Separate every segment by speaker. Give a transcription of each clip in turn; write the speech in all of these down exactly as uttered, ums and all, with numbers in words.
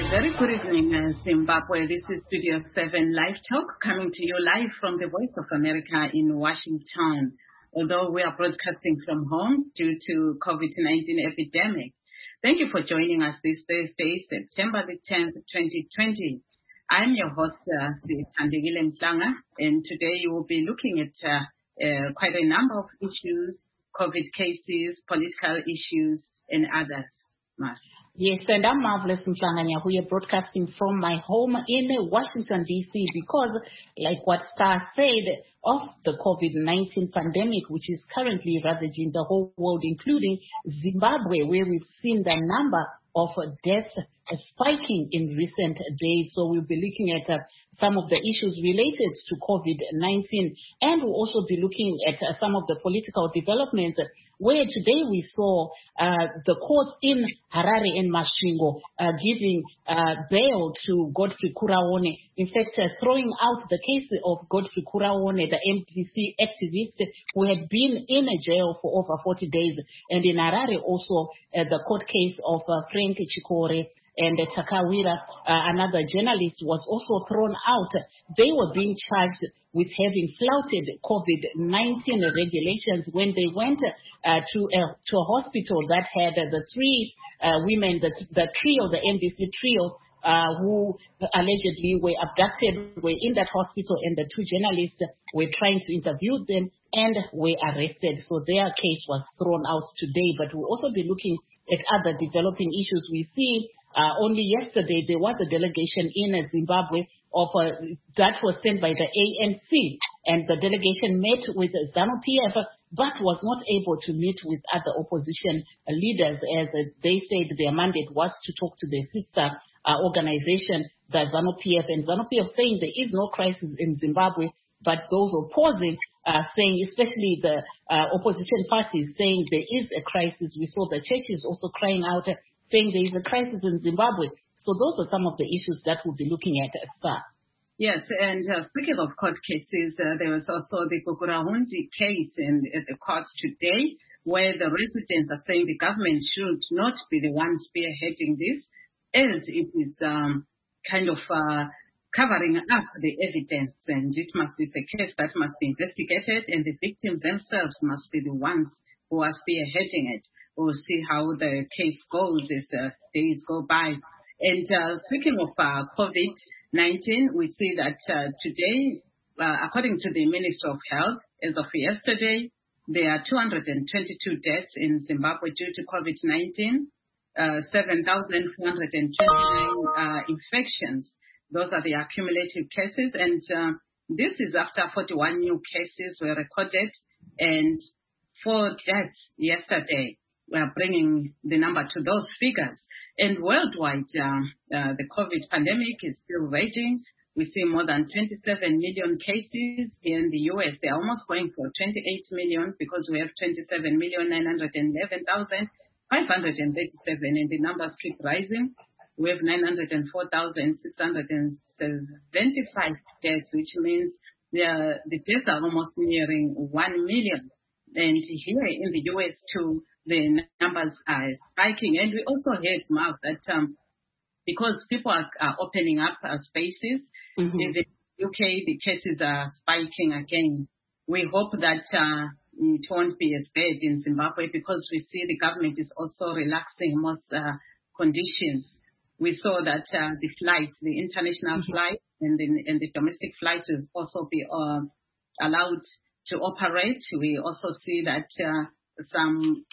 Speaker 1: Very good evening, uh, Zimbabwe. This is Studio seven Live Talk coming to you live from the Voice of America in Washington. Although we are broadcasting from home due to COVID nineteen epidemic. Thank you for joining us this Thursday, September the tenth, twenty twenty. I'm your host, uh, Thandegile Mhlanga, and today you will be looking at uh, uh, quite a number of issues, COVID cases, political issues, and others. Mark.
Speaker 2: Yes, and I'm Marvelous Mhlanga. We are broadcasting from my home in Washington, D C because, like what Star said, of the COVID nineteen pandemic, which is currently ravaging the whole world, including Zimbabwe, where we've seen the number of deaths spiking in recent days. So we'll be looking at uh, some of the issues related to COVID nineteen, and we'll also be looking at uh, some of the political developments, where today we saw uh, the court in Harare and Masvingo uh, giving uh, bail to Godfrey Kuraone, in fact uh, throwing out the case of Godfrey Kuraone, the M D C activist who had been in a jail for over forty days. And in Harare also uh, the court case of uh, Frank Chikore and uh, Takawira, uh, another journalist, was also thrown out. They were being charged with having flouted COVID nineteen regulations when they went uh, to, a, to a hospital that had uh, the three uh, women, the, the trio, the M D C trio, uh, who allegedly were abducted, were in that hospital, and the two journalists were trying to interview them and were arrested. So their case was thrown out today. But we'll also be looking at other developing issues. We see Uh, only yesterday there was a delegation in uh, Zimbabwe of uh, that was sent by the A N C, and the delegation met with uh, ZANU-P F, but was not able to meet with other opposition uh, leaders, as uh, they said their mandate was to talk to their sister uh, organization, the ZANU-P F, and ZANU-P F saying there is no crisis in Zimbabwe, but those opposing uh, saying, especially the uh, opposition parties, saying there is a crisis. We saw the churches also crying out, uh, saying there is a crisis in Zimbabwe. So those are some of the issues that we'll be looking at as far.
Speaker 1: Yes, and uh, speaking of court cases, uh, there was also the Gugurahundi case in at the courts today, where the residents are saying the government should not be the one spearheading this, as it is um, kind of uh, covering up the evidence, and it must be a case that must be investigated, and the victims themselves must be the ones who are spearheading it. We'll see how the case goes as uh, days go by. And uh, speaking of uh, COVID nineteen, we see that uh, today, uh, according to the Ministry of Health, as of yesterday, there are two hundred twenty-two deaths in Zimbabwe due to COVID nineteen, uh, seven thousand four hundred twenty-nine uh, infections. Those are the accumulated cases. And uh, this is after forty-one new cases were recorded and four deaths yesterday. We are bringing the number to those figures. And worldwide, uh, uh, the COVID pandemic is still raging. We see more than twenty-seven million cases here in the U S. They're almost going for twenty-eight million because we have twenty-seven million nine hundred eleven thousand five hundred thirty-seven, and the numbers keep rising. We have nine hundred four thousand six hundred seventy-five deaths, which means the, the deaths are almost nearing one million. And here in the U S too, the numbers are spiking. And we also heard, Mark, that um, because people are, are opening up uh, spaces, mm-hmm. in the U K, the cases are spiking again. We hope that uh, it won't be as bad in Zimbabwe, because we see the government is also relaxing most uh, conditions. We saw that uh, the flights, the international mm-hmm. flights and the, and the domestic flights will also be uh, allowed to operate. We also see that uh, some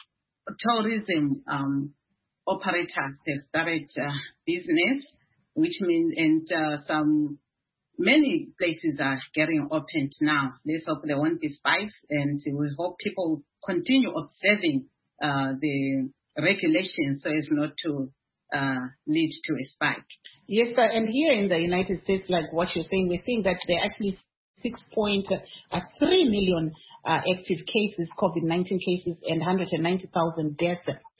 Speaker 1: tourism um, operators have started uh, business, which means and uh, some many places are getting opened now. Let's hope there won't be spikes, and we hope people continue observing uh, the regulations so as not to uh, lead to a spike.
Speaker 2: Yes, sir. And here in the United States, like what you're saying, we're seeing that there are actually six point three million uh, active cases, COVID nineteen cases, and one hundred ninety thousand deaths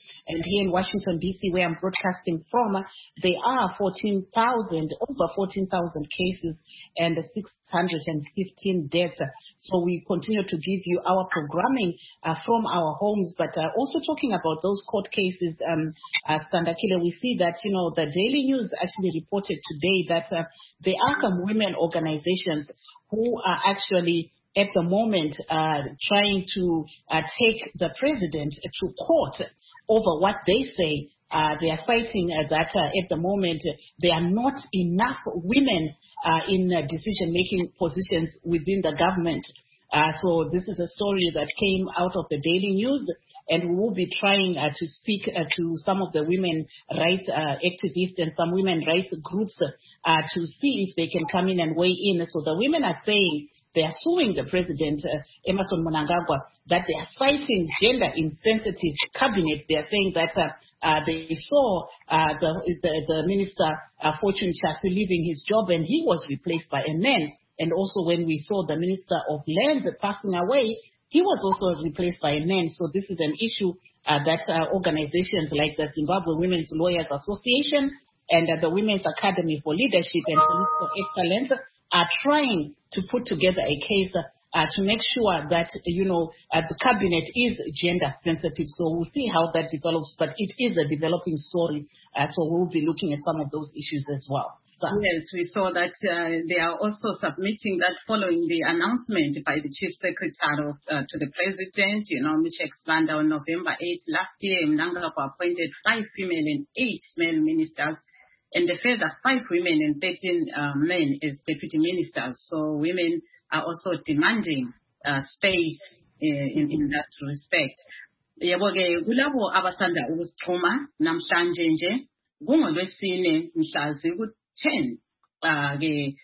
Speaker 2: And here in Washington, D C, where I'm broadcasting from, there are fourteen thousand, over fourteen thousand cases and six hundred fifteen deaths. So we continue to give you our programming uh, from our homes, but uh, also talking about those court cases, um, uh, Sandakile, we see that, you know, the Daily News actually reported today that uh, there are some women organizations who are actually at the moment uh, trying to uh, take the president to court over what they say. Uh, they are citing uh, that uh, at the moment uh, there are not enough women uh, in uh, decision-making positions within the government. Uh, so this is a story that came out of the Daily News, and we will be trying uh, to speak uh, to some of the women rights uh, activists and some women rights groups uh, to see if they can come in and weigh in. So the women are saying they are suing the president, uh, Emmerson Mnangagwa, that they are fighting gender-insensitive cabinet. They are saying that uh, uh, they saw uh, the, the, the minister, uh, Fortune Chassi, leaving his job, and he was replaced by a man. And also when we saw the minister of lands passing away, he was also replaced by a man. So this is an issue uh, that uh, organizations like the Zimbabwe Women's Lawyers Association and uh, the Women's Academy for Leadership and Political Excellence are trying to put together a case uh, to make sure that, you know, uh, the cabinet is gender sensitive. So we'll see how that develops, but it is a developing story. Uh, so we'll be looking at some of those issues as well. So.
Speaker 1: Yes, we saw that uh, they are also submitting that following the announcement by the Chief Secretary of, uh, to the President, you know, which expanded on November eighth last year. Mnangagwa appointed five female and eight male ministers, and a further five women and thirteen uh, men as deputy ministers. So women are also demanding uh, space uh, in, in that respect. Yebo-ke kulabo abasanda ukusixhuma namhlanje nje kungolwesine mhla ziku-ten uh, ke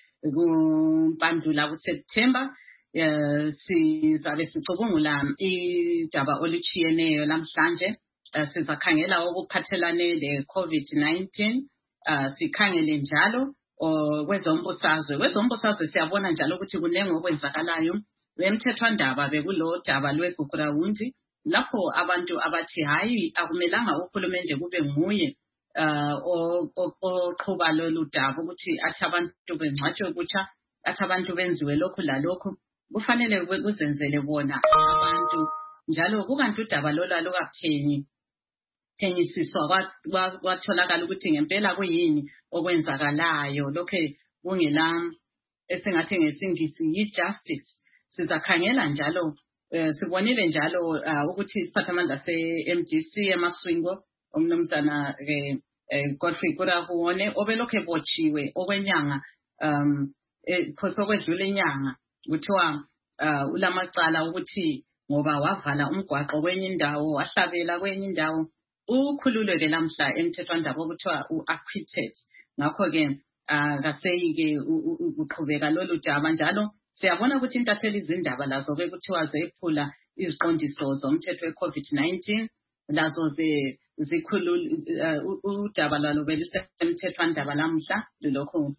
Speaker 1: kuMpandula kuSeptember uh, sizabe sicubungula idaba oluchiyeneyo lamhlanje. Uh, sizakhangela okuphathelane le-COVID nineteen. Uh, sikhangele njalo kwezombusazwe kwezombusazwe siyabona njalo ukuthi kunenge okwenzakalayo. Emthethwandaba bekulo daba lweGugurawundi lapho abantu abathi hayi akumelanga uhulumende kube nguye oqhuba lolu daba ukuthi athi abantu bengcwatshwe kutsha, athi abantu benziwe lokhu lalokhu, kufanele kuzenzele bona abantu njalo. Kukanti udaba lola lokaphenyi phenyisiswa kwatholakala ukuthi ngempela kuyini okwenzakalayo, lokho kungela esingathi ngesingisi yi-justice. Sizakhangela njalo uh, sibonile njalo uh, ukuthi isiphathamandla se-M D C eMaswingo umnumzana ke eh, Godfrey Kurahuone obelokhu ebotshiwe okwenyanga um phoso kwedlula inyanga kuthiwa uh, ulamacala ukuthi ngoba wavala umgwaqo kwenye indawo wahlabela kwenye indawo ukhululeke lamhla emthethwandaba okuthiwa u-acquitted. Ngakho ke akaseyi ke uqhubeka lolu daba njalo. Siyabona ukuthi intatheli izindaba lazo bekuthiwa zephula iziqondiso zomthetho we-COVID nineteen lazo ze zikhulula udaba lwalo belusemthethwandaba lamhla lokho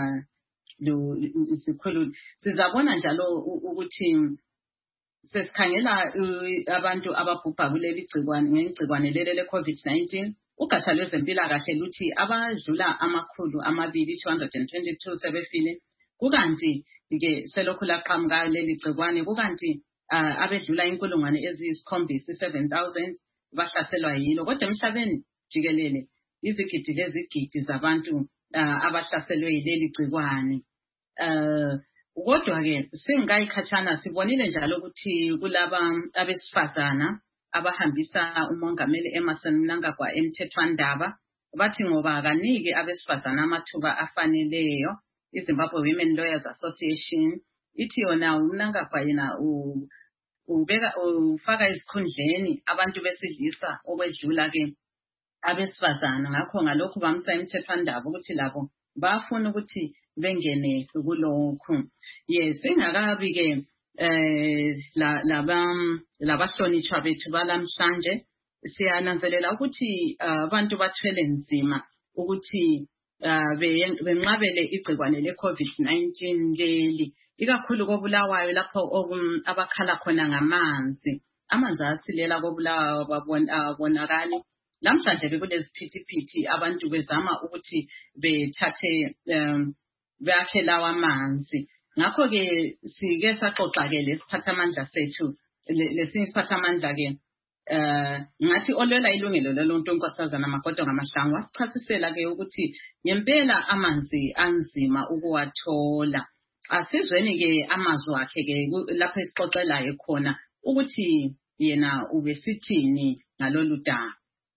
Speaker 1: zikhulula. Sizabona njalo ukuthi sesikhangela abantu ababhubha kuleli gcikwane ngegcikwane leli le-COVID nineteen. Ugatsha lwezempilakahle luthi abadlula amakhulu amabili two hundred twenty-two sebefile, kukanti ke selokhu laqhamuka leli gcikwane, kukanti uh, abedlula inkulungwane eziyisikhombisa seven thousand bahlaselwa yilo. Kodwa emhlabeni jikelele izigidi lezigidi zabantu uh, abahlaselwe yileli gcikwane. Uh, Kodwa ke singayikhatshana sibonile njalo ukuthi kulaba abesifazana abahambisa umongameli Emmerson Mnangagwa emthethwandaba bathi ngoba kanike abesifazana amathuba afaneleyo. iZimbabwe Women Lawyers Association ithi yona uMnangagwa yena ubeka ufaka isikhundleni abantu besilisa okwedlula ke abesifazana. Ngakho ngalokho bamsa emthethwandaba ukuthi labo bafuna ukuthi bengene kulokhu. Yes, engakabi ke eh laba labahlonitshwa bethu balamhlanje siyananzelela ukuthi abantu bathwele nzima ukuthi benqabele igcikwane le-COVID nineteen leli, ikakhulu koBulawayo lapho abakhala khona ngamanzi. Amanzi asilela koBulawayo babonakala namhlanje bekunesiphithiphithi abantu bezama ukuthi bethathe um bakhe lawa amanzi. Ngakho ke sike saxoxa ke lesiphathamandla sethu lesinye isiphathamandla ke eh ngathi olwela ilungelo loluntu unkosazana Magoda Ngamahlangu wasichasisela ke ukuthi ngempela amanzi anzima ukuwathola. Asizweni ke amazwi akhe ke lapho esixoxelayo khona ukuthi yena ubesithini ngalolu daba.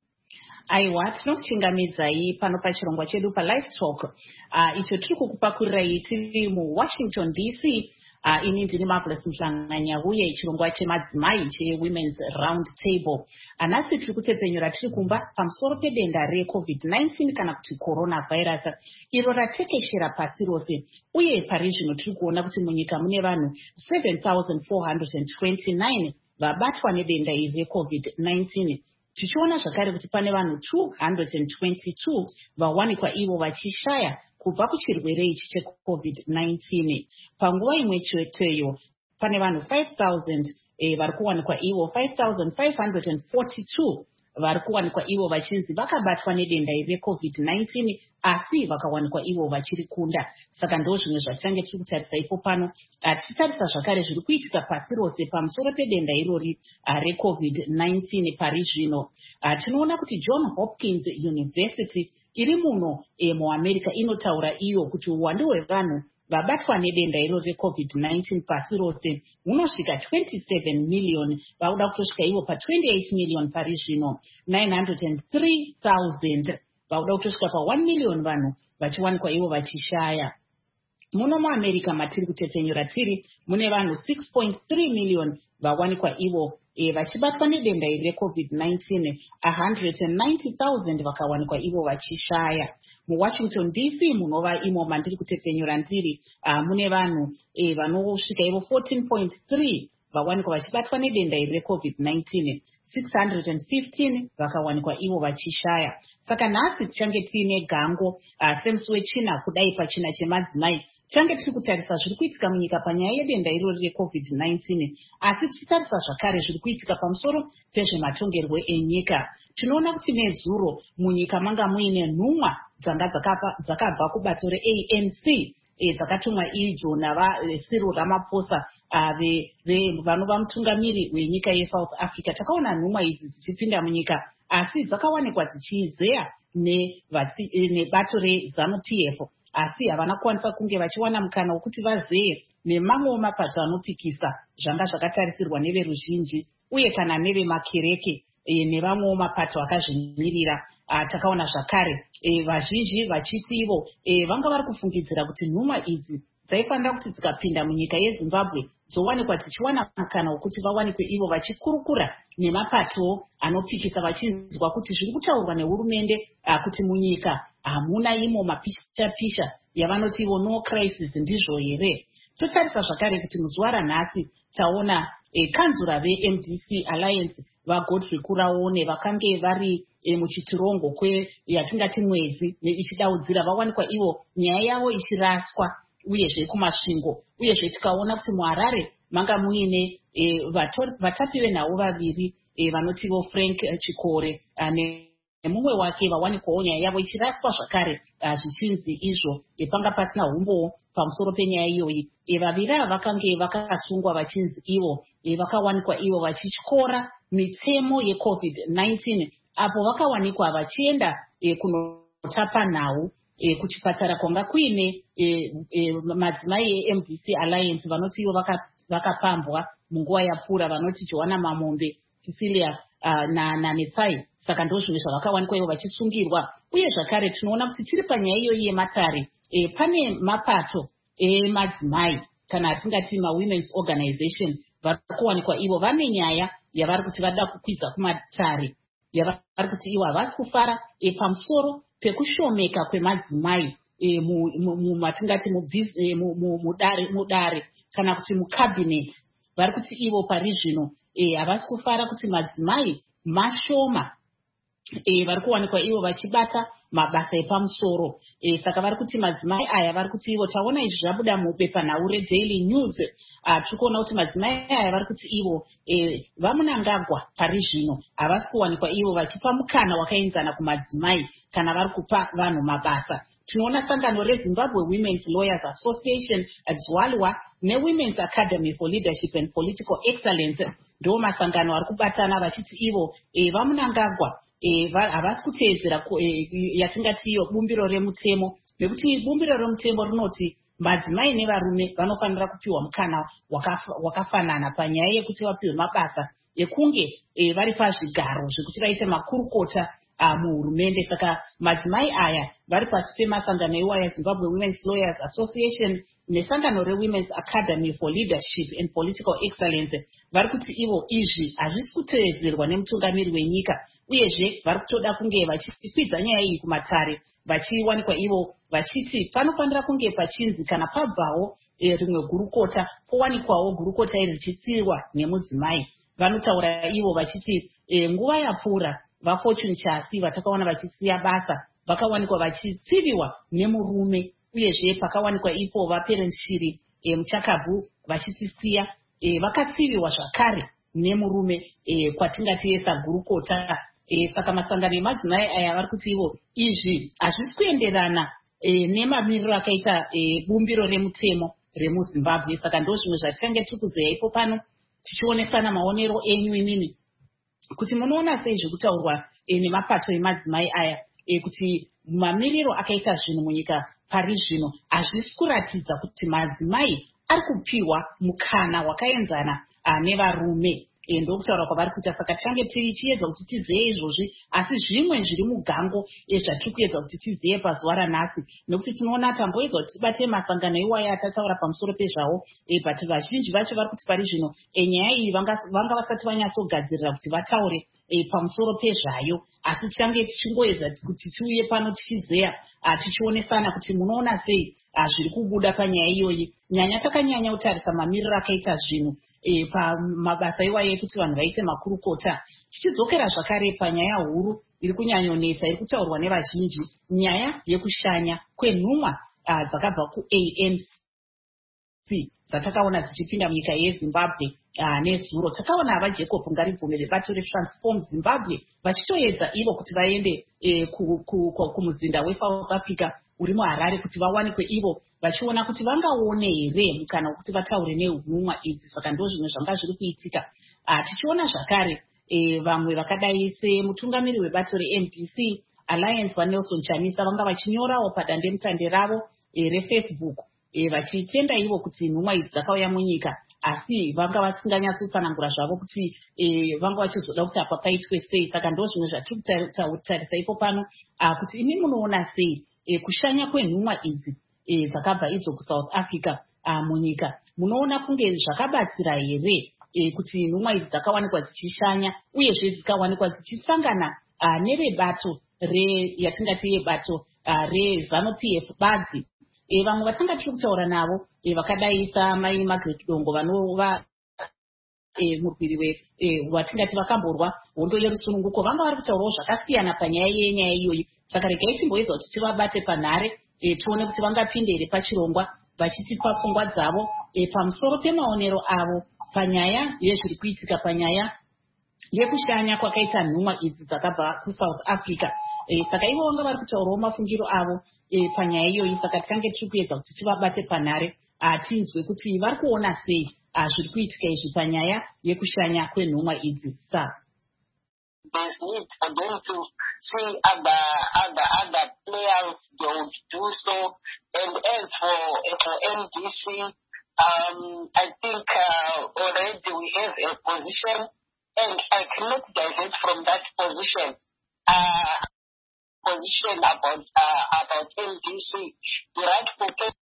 Speaker 2: Aiwa tinokuchingamidzayi pano pachirongwa chedu paLive Talk uh, icho tiri kukupakurai tiri muWashington D C. Uh, ini ndini Marvelous Mhlanganyahuye chirongwa chemadzimai cheWomen's Round Table. Anasi tiri kutepfenyura tiri kumba pamusoro pedenda reCovid nineteen kana kuti coronavirus iro ratekeshera pasi rose, uye pari zvino tiri kuona kuti munyika mune vanhu seven thousand four hundred twenty-nine vabatwa nedenda iri reCovid nineteen. Tichiona zvakare kuti pane vanhu two hundred twenty-two vawanikwa ivo vachishaya kubva kuchirwere ichi cheCovid nineteen. Panguva imwe cheteyo pane vanhu five thousand eh, vari kuwanikwa ivo five thousand five hundred forty-two vari kuwanikwa ivo vachinzi vakabatwa nedenda iri reCovid nineteen asi vakawanikwa ivo vachiri kunda. Saka ndo zvimwe zvatichange tiri kutarisa ipo pano. Tichitarisa zvakare zviri kuitika pasi rose pamusoro pedenda irori uh, reCovid nineteen pari zvino. Uh, tinoona kuti John Hopkins University iri muno e, muAmerica inotaura iyo kuti uwandu hwevanhu vabatwa nedenda iro reCovid nineteen pasi rose hunosvika twenty-seven million, vauda kutosvika ivo pa twenty-eight million pari zvino. nine hundred three thousand vauda kutosvika pa one million vanhu vachiwanikwa ivo vachishaya. Muno muAmerica matiri kutepfenyura tiri mune vanhu six point three million vawanikwa ivo e, vachibatwa nedenda iri reCovid nineteen. one hundred ninety thousand vakawanikwa ivo vachishaya. MuWashington D C munova imo mandiri kutepfenyura ndiri uh, mune vanhu e, vanosvika ivo fourteen point three vawanikwa vachibatwa nedenda iri reCovid nineteen. six hundred fifteen vakawanikwa ivo vachishaya. Saka nhasi tichange tiine gango uh, semusi wechina kudai pachina chemadzimai tichange tiri kutarisa zviri kuitika munyika panyaya yedenda irori reCovid nineteen, asi tichitarisa zvakare zviri kuitika pamusoro pezvematongerwo enyika. Tinoona kuti nezuro munyika manga muine nhumwa dzanga dzakabva kubato reA N C e, dzakatumwa idzo navaCyril Ramaphosa uh, vanova mutungamiri wenyika yeSouth Africa. Takaona nhumwa idzi dzichipinda munyika asi dzakawanikwa dzichizeya nebato reZANU-P F, asi havana kukwanisa kunge vachiwana mukana wekuti vazeye nemamwe mapato anopikisa zvanga zvakatarisirwa neveruzhinji uye kana nevemakereke e, nevamwe mapato akazvimirira. Uh, takaona zvakare e, vazhinji vachiti ivo e, vanga vari kufungidzira kuti nhumwa idzi dzaifanira kuti dzikapinda munyika yeZimbabwe dzowanikwa dzichiwana mukana wekuti vawanikwe ivo vachikurukura nemapato anopikisa vachinzwa kuti zviri kutaurwa nehurumende uh, kuti munyika hamuna uh, imo mapisha-pisha yavanoti ivo no crisis ndizvo here. Totarisa zvakare kuti muzuva ranhasi taona e, kanzura veM D C Alliance vaGodfrey Kuraone vakange vari e, muchitirongo kwe yatingati mwedzi ichidaudzira vawanikwa ivo nyaya yavo ichiraswa uyezve kumasvingo, uyezve tikaona kuti muHarare manga muine e, vatapi venhau vaviri e, vanotivo Frank Chikore ane mumwe wake vawanikwawo nyaya yavo ichiraswa zvakare uh, zvichinzi izvo e, panga pasina humbowo pamusoro penyaya iyoyi. E, vaviri ava vakange vakasungwa vachinzi ivo e, vakawanikwa ivo vachityora mitemo yeCovid nineteen apo vakawanikwa vachienda e, kunotapa nhau e, kuchipatara kwanga kuine e, e, madzimai eM D C Alliance vanoti ivo vakapambwa vaka munguva yapfuura vanoti Joanna Mamombe, Cecilia uh, na, na Netsai. Saka ndo zvimwe zvavakawanikwa ivo vachisungirwa. Uye zvakare tinoona kuti tiri panyaya iyoyi yematare e, pane mapato emadzimai kana atingati maWomen's Organization vari kuwanikwa ivo vane nyaya yavari kuti vada kukwidza kumatare yavari kuti ivo havasi kufara e, pamusoro pekushomeka kwemadzimai e, matingati mudare mudare kana kuti mucabinet. Vari kuti ivo pari zvino e, havasi kufara kuti madzimai mashoma e, vari kuwanikwa ivo vachibata mabasa epamusoro. E, saka vari kuti madzimai aya vari kuti ivo, taona izvi zvabuda mubepanhau reDaily News, tiri kuona kuti madzimai aya vari kuti ivo e, vamunangagwa pari zvino havasi kuwanikwa ivo vachipa mukana wakaenzana kumadzimai kana vari kupa vanhu mabasa. Tinoona sangano reZimbabwe Women's Lawyers Association, Dzwalwa, neWomen's Academy for Leadership and Political Excellence ndo masangano ari kubatana vachiti ivo e, vamunangagwa e, havasi kuteedzera e, yatingati iyo bumbiro remutemo, nekuti bumbiro remutemo rinoti madzimai nevarume vanofanira kupiwa mukana wakafanana panyaya yekuti vapiwe mabasa ekunge e, vari pazvigaro zvekuti vaite makurukota muhurumende. Saka madzimai aya vari pasi pemasangano iwaya yaZimbabwe Women's Lawyers Association nesangano reWomen's Academy for Leadership and Political Excellence vari kuti ivo izvi hazvisi kuteedzerwa nemutungamiri wenyika, uyezve vari kutoda kunge vachikwidza nyaya iyi kumatare, vachiwanikwa ivo vachiti panofanira kunge pachinzi kana pabvawo e, rimwe gurukota powanikwawo gurukota iri richitsiwa nemudzimai. Vanotaura ivo vachiti e, nguva yapfuura vaFortune Chasi vatakaona vachisiya basa vakawanikwa vachitsiviwa nemurume, uyezve pakawanikwa ipo vaParent Shiri e, Muchakabvu vachisisiya e, vakatsiviwa zvakare nemurume e, kwatingati esagurukota. E, saka masangano emadzimai aya vari kuti ivo izvi hazvisi kuenderana e, nemamiriro akaita e, bumbiro remutemo remuZimbabwe. Saka ndo zvimwe zvatichange tiri kuzeya ipo pano tichionesana maonero enyu imini kuti munoona sei zvekutaurwa e, nemapato emadzimai aya e, kuti mamiriro akaita zvinhu munyika pari zvino hazvisi kuratidza kuti madzimai ari kupiwa mukana wakaenzana nevarume. E, ndokutaura kwavari kuita. Saka tichange tichiedza kuti tizeye izvozvi, asi zvimwe zviri mugango ezvatiri kuedza kuti tizeye pazuva ranhasi, nekuti tinoona tamboedza kuti tibate masangano iwaya atataura pamusoro pezvawo e, but vazhinji vacho vari kuti pari zvino e, nyaya iyi vanga, vanga vasati vanyatsogadzirira kuti vataure e, pamusoro pezvayo, asi tichange tichingoedza kuti tiuye pano tichizeya tichionesana kuti munoona sei zviri kubuda panyaya iyoyi. Nyanya takanyanya kutarisa mamiriro akaita zvinhu E, pamabasa iwaya ekuti vanhu vaite makurukota. Tichidzokera zvakare panyaya huru iri kunyanyonetsa iri kutaurwa nevazhinji, nyaya yekushanya kwenhumwa dzakabva kuA N C dzatakaona dzichipinda munyika yeZimbabwe nezuro. Takaona hava Jacob Ngaribvume vebato reTransform Zimbabwe vachitoedza ivo kuti vaende e, kumuzinda weSouth Africa uri muHarare kuti vawanikwe ivo vachiona kuti vangaone here mukana wekuti vataure nenhumwa idzi. Saka ndo zvimwe zvanga zviri kuitika. Tichiona zvakare e, vamwe vakadai semutungamiri webato reM D C Alliance waNelson Chamisa vanga vachinyorawo padandemutande ravo e, reFacebook e, vachitenda ivo kuti nhumwa idzi dzakauya munyika, asi vanga vasinganyatsotsanangura zvavo kuti e, vanga vachizoda kuti apa paitwe sei. Saka ndo zvimwe zvatiri kutarisa ipo pano kuti imi munoona sei e, kushanya kwenhumwa idzi e, dzakabva idzo kuSouth Africa a, munyika. Munoona kunge zvakabatsira here e, kuti nhumwa idzi dzakawanikwa dzichishanya uyezve dzikawanikwa dzichisangana nevebato re yatingati yebato reZanu P F Badzi. E, vamwe vatanga tiri kutaura navo e, vakadai samai Margaret Dongo vanova e, murwiri e, watingati vakamborwa hondo yerusununguko, vanga vari kutaurawo zvakasiyana panyaya yenyaya iyoyi. Saka regai timboedza kuti tivabate panhare e, tione kuti vangapinde here pachirongwa vachitipa pfungwa dzavo e, pamusoro pemaonero avo panyaya yezviri kuitika panyaya yekushanya kwakaita nhumwa idzi dzakabva kuSouth Africa. E, saka ivo vanga vari kutaurawo mafungiro avo e, panyaya iyoyi. Saka tichange tiri kuedza kuti tivabate panhare tinzwe kuti vari kuona sei zviri kuitika izvi panyaya yekushanya kwenhumwa idzi. Saka
Speaker 3: there's need for them to see other other other players, they would do so. And as for for M D C, um, I think uh, already we have a position, and I cannot divert from that position. Uh, position about uh, about M D C. The rightful place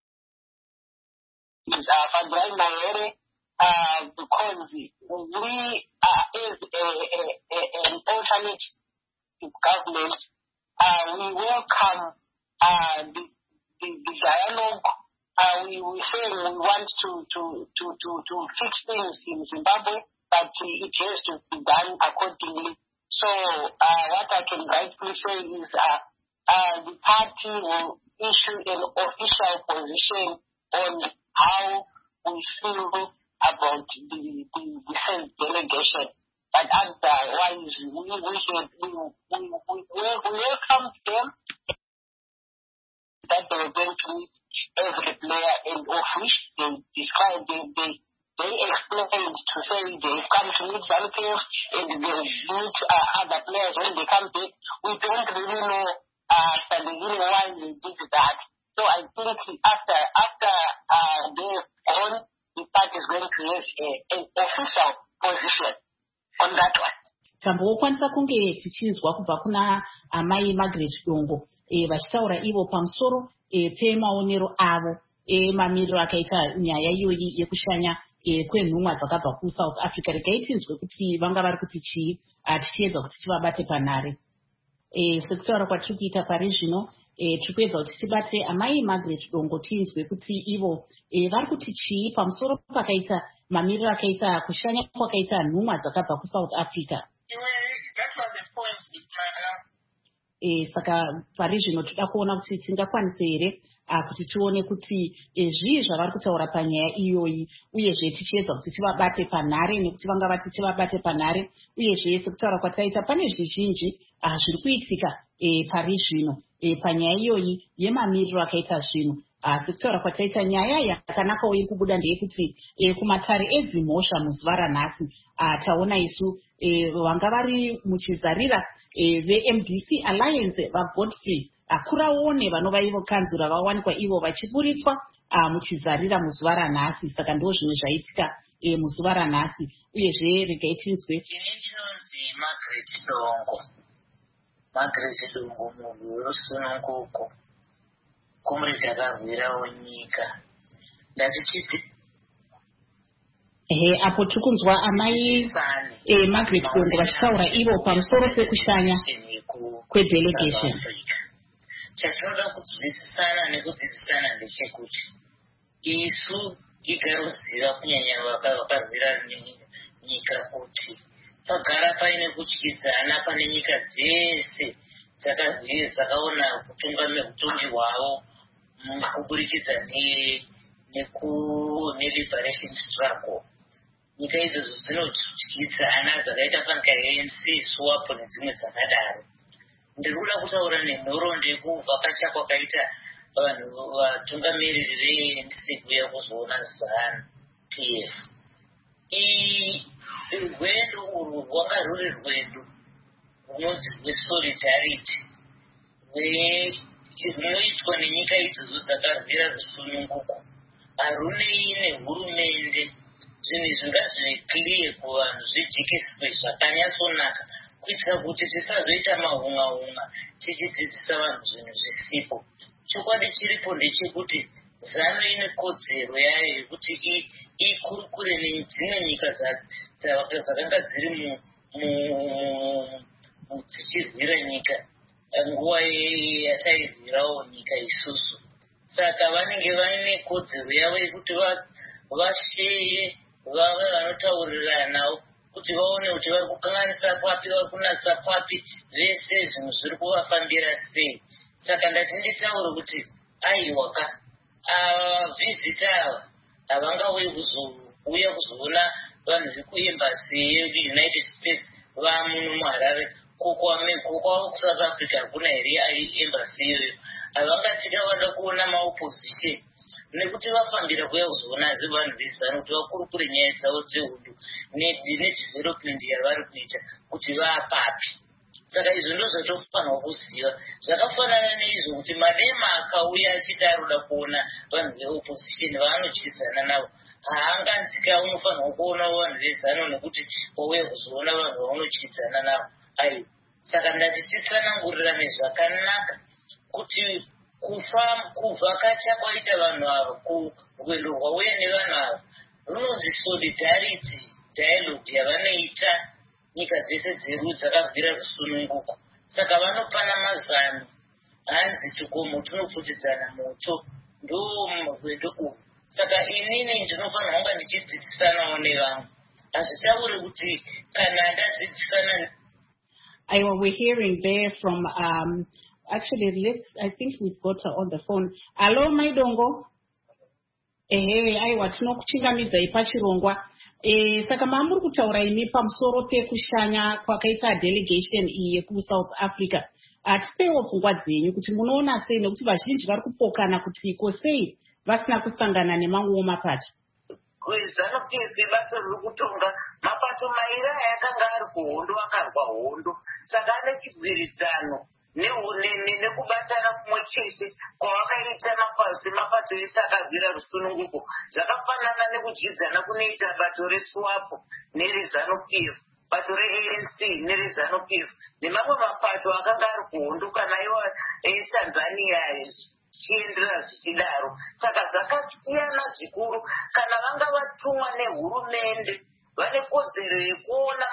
Speaker 3: is uh, Fadrai Mahere. Uh, because we are as a, a, a, an alternate government, uh, we welcome uh, the, the, the dialogue. Uh, we, we say we want to, to, to, to, to fix things in Zimbabwe, but it has to be done accordingly So uh, what I can rightly say is uh, uh, the party will issue an official position on how we feel about the, the, the same delegation. But otherwise, we, we, should, we, we, we, we welcome them that they were going to meet every player in office. They described, they, they, they explained to say they come to meet Zanu-P F and they meet uh, other players when they come back. We don't really know uh, why they did that. So I think after after uh, they're gone, the party is going to have an official position on that one.
Speaker 2: Tambokwanisa kunge tichinzwa kubva kuna amai Margaret Dongo e vachitaura ivo pamusoro e pemaonero avo e mamiriro akaita nyaya iyoyi yekushanya e kwenhumwa dzakabva kuSouth Africa. Regai tinzwe kuti vanga vari kuti chii tichiedza kuti tivabate panhare. E sekutaura kwatiri kuita pari zvino e tiri kuedza kuti tibate amai Margaret Dongo tinzwe kuti ivo e vari kuti chii pamusoro pakaita mamiriro akaita kushanya kwakaita nhumwa dzakabva kuSouth Africa.
Speaker 3: That was the point
Speaker 2: E, saka pari zvino toda kuona kuti tingakwanise here kuti tione kuti zvii zvavari kutaura panyaya iyoyi uyezve tichiedza kuti tivabate panhare nekuti vanga vati tivabate panhare uyezve sekutaura kwataita pane zvizhinji zviri kuitika pari zvino panyaya iyoyi yemamiriro akaita zvinhu. Sekutaura kwataita nyaya yakanakawo iri kubuda ndeyekuti kumatare edzimhosva muzuva ranhasi taona isu vanga vari muchizarira ve-M D C Alliance vaGodfrey Akuraone vanova ivo kanzura vawanikwa ivo vachiburitswa muchizarira muzuva ranhasi. Saka ndo zvimwe zvaitika muzuva ranhasi uyezve regai tinzwe.
Speaker 4: Ndinonzi Margaret Dongo. Margaret Dongo munhu werusununguko kumuriti akarwirawo nyika. Ndatichiti
Speaker 2: ehe apo tiri kunzwa amai e Margaret Dongo vachitaura ivo pamusoro pekushanya kwedelegation.
Speaker 4: Chatinoda kunzwisisana nekudzidzisana ndechekuti isu igaroziva kunyanya vakarwira nyika kuti pagara paine kutyidzana pane nyika dzese dzakaona utongi hwavo kuburikidza neliberation struggle. Nyika idzodzo dzinotyidzana dzakaita fanika A N C, SWAPO nedzimwe dzakadaro. Ndiri kuda kutaura nenhoroondo yekuvhakacha kwakaita vanhu vatungamiriri ve-A N C kuuya kuzoona Zanu-P F. Rwendo urwu rwanga rwuri rwendo runonzi rwesolidarity runoitwa nenyika idzodzo dzakarwira rusununguko. Harunei nehurumende. Zvinhu izvi ngazviclear kuvanhu, zvijekeswe zvakanyatsonaka kuitira kuti tisazoita mahunga-hunga tichidzidzisa vanhu zvinhu zvisipo. Chokwadi chiripo ndechekuti Zanu ine kodzero yayo yekuti ikurukure nedzimwe nyika dzakanga dziri dzichirwira nyika nguva yatairwirawo nyika isusu. Saka vanenge vaine kodzero yavo yekuti vasheye vave vanotauriranawo kuti vaone kuti vari kukanganisa papi, vari kunatsa papi, vese zvinhu zviri kuvafambira sei. Saka ndati nditaure kuti aiwaka vhizita ava havangauye kuzouya kuzoona vanhu vekuembasi yeunited states vamuno muHarare. Kwavo kuSouth Africa hakuna here embasi iyoyo. Havangatika vada kuona maopposition nekuti vafambira kuya kuzoona asi vanhu vezano kuti vakurukure nyaya dzavo dzehudu nedevelopment yavari kuita kuti vaapapi. Saka izvo ndo zvatofanirwa kuziva. Zvakafanana neizvo kuti madema akauya achiti aroda kuona vanhu veopposition vaanotyidzana navo, haanganzika unofanirwa kuona vanhu vezano nekuti wauya kuzoona vanhu vaunotyidzana navo. Aiwa, saka ndati titsanangurirane zvakanaka kuti kufa kuvhakacha kwaita vanhu ava, kurwendo rwauya nevanhu ava runonzi solidarity dialogue yavanoita nyika dzese dzeru dzakabvira rusununguko. Saka vanopana mazano hanzi tukomo tunopfutidzana moto, ndo rwendo urwu. Saka inini ndinofanira kunga ndichidzidzisanawo nevamwe. Hazvitauri kuti kana ndadzidzisana
Speaker 2: I we're hearing there from um actually let's I think we've got her on the phone. Hello Maidongo. Ehe aiwa tinokuchingamidzai pachirongwa. Eh saka mamuri kutaura imi pamusoro pekushanya kwakaita delegation iyi yeku South Africa. Atipewo pfungwa dzenyu kuti munoona sei nekuti vazhinji vari kupokana kuti iko sei vasina kusangana nemamwewo mapato.
Speaker 5: Zanu P F bato riri kutonga mapato mairi ayakanga ari kuhondo akarwa hondo saka ane chigwiridzano nekubatana kumwe chete kwavakaita mapazi mapato ese akabvira rusununguko zvakafanana nekudyidzana kunoita bato reSWAPO nereZanu P F, bato re-A N C nereZanu P F nemamwe mapato akanga ari kuhondo kana iwo eTanzania chiendera zvichidaro. Saka zvakasiyana zvikuru kana vanga vatumwa nehurumende vane kodzero yekuona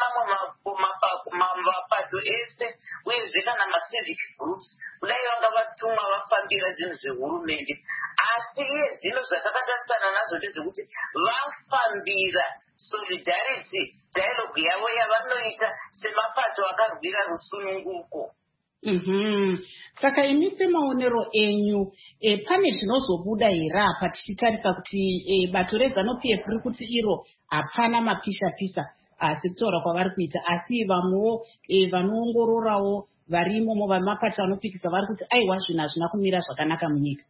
Speaker 5: mamwe mapato ese uyezve kana macivic groups kudai vanga vatumwa vafambira zvinhu zvehurumende. Asi iye zvino zvatakatarisana nazvo ndezvekuti vafambira solidarity dialogue yavo yavanoita semapato akarwira rusununguko.
Speaker 2: Mhm. Saka imi semaonero enyu e, pane zvinozobuda here apa tichitarisa kuti e, bato reZanu P F riri kuti iro hapana mapisha pisa asi kutaura kwavari kuita asi vamwewo e, vanoongororawo varimo vamapato anopikisa vari kuti aiwa zvinhu hazvina kumira zvakanaka munyika.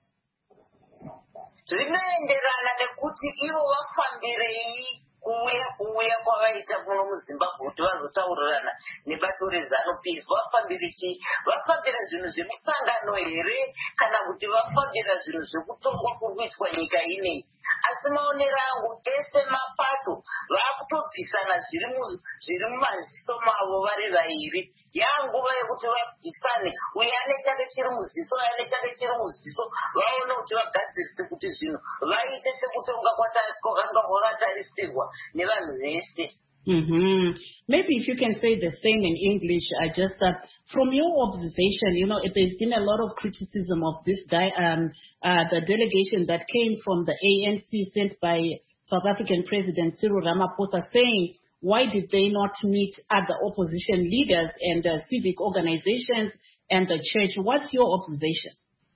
Speaker 5: Zvinoenderana nekuti ivo vafambirei kuuya kuuya kwavaita kuno muZimbabwe kuti vazotaurirana nebato reZanu P F. Vafambira chii? Vafambira zvinhu zvemisangano here kana kuti vafambira zvinhu zvekutongwa kuri kuitwa nyika ineyi? Asi maonero angu ese mapato vaakutobvisana zviri mumaziso mavo vari vairi. Yanguva yekuti vabvisane, uye ane chake chiri muziso, ane chake chiri muziso, vaone kuti vagadzirise kuti zvinhu vaite sekutonga kwakanga kwakatarisirwa nevanhu vese.
Speaker 2: Mm-hmm. Maybe if you can say the same in English, uh, just uh, from your observation, you know, there's been a lot of criticism of this di- um, uh, the delegation that came from the A N C sent by South African President Cyril Ramaphosa, saying, why did they not meet other opposition leaders and uh, civic organizations and the church? What's your observation?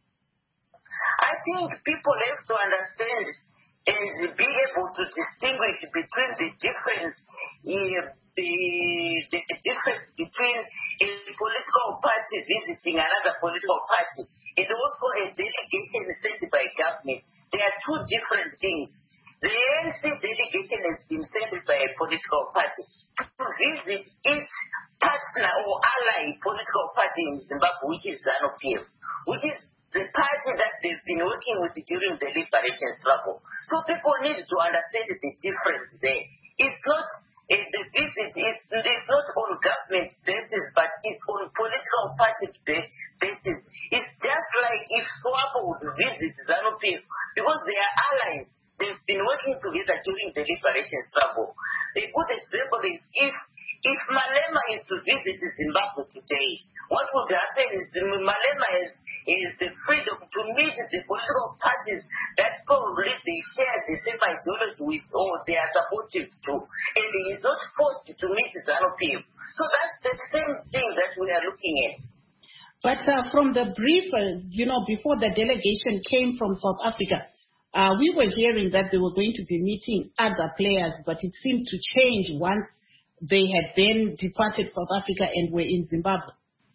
Speaker 5: I think people have to understand and be able to distinguish between the difference, uh, the, the difference between a political party visiting another political party and also a delegation sent by government. There are two different things. The A N C delegation has been sent by a political party to visit its partner or ally political party in Zimbabwe, which is ZANU P F, which is the party that they've been working with during the liberation struggle. So people need to understand the difference there. It's not uh, the visit is it's not on government basis, but it's on political party basis. It's just like if SWAPO would visit ZANU P F because they are allies. They've been working together during the liberation struggle. A good example is if if Malema is to visit Zimbabwe today, what would happen is Malema is is the freedom to meet the political parties that probably they share the same ideology with or they are supportive to. And he is not forced to meet ZANU P F. So that's the same thing that we are looking at.
Speaker 2: But uh, from the brief, uh, you know, before the delegation came from South Africa, uh, we were hearing that they were going to be meeting other players, but it seemed to change once they had then departed South Africa and were in Zimbabwe.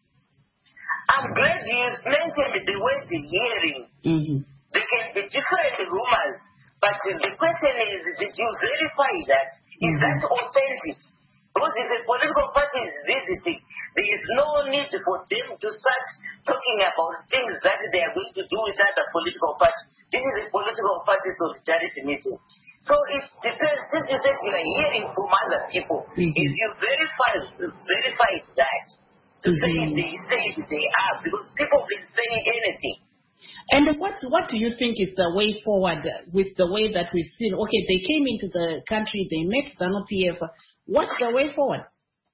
Speaker 5: I'm glad you mentioned the word hearing.
Speaker 2: Mm-hmm.
Speaker 5: There can be different rumors, but the question is, did you verify that? Is mm-hmm. that authentic? Because if a political party is visiting, there is no need for them to start talking about things that they are going to do with other political parties. This is a political party solidarity meeting. So it depends. Since you said you are hearing from other people, mm-hmm. if you verify, verify that, to mm-hmm. say they say they are, because people can say anything.
Speaker 2: And what what do you think is the way forward with the way that we've seen? Okay, they came into the country, they met ZANU P F. What's the way forward?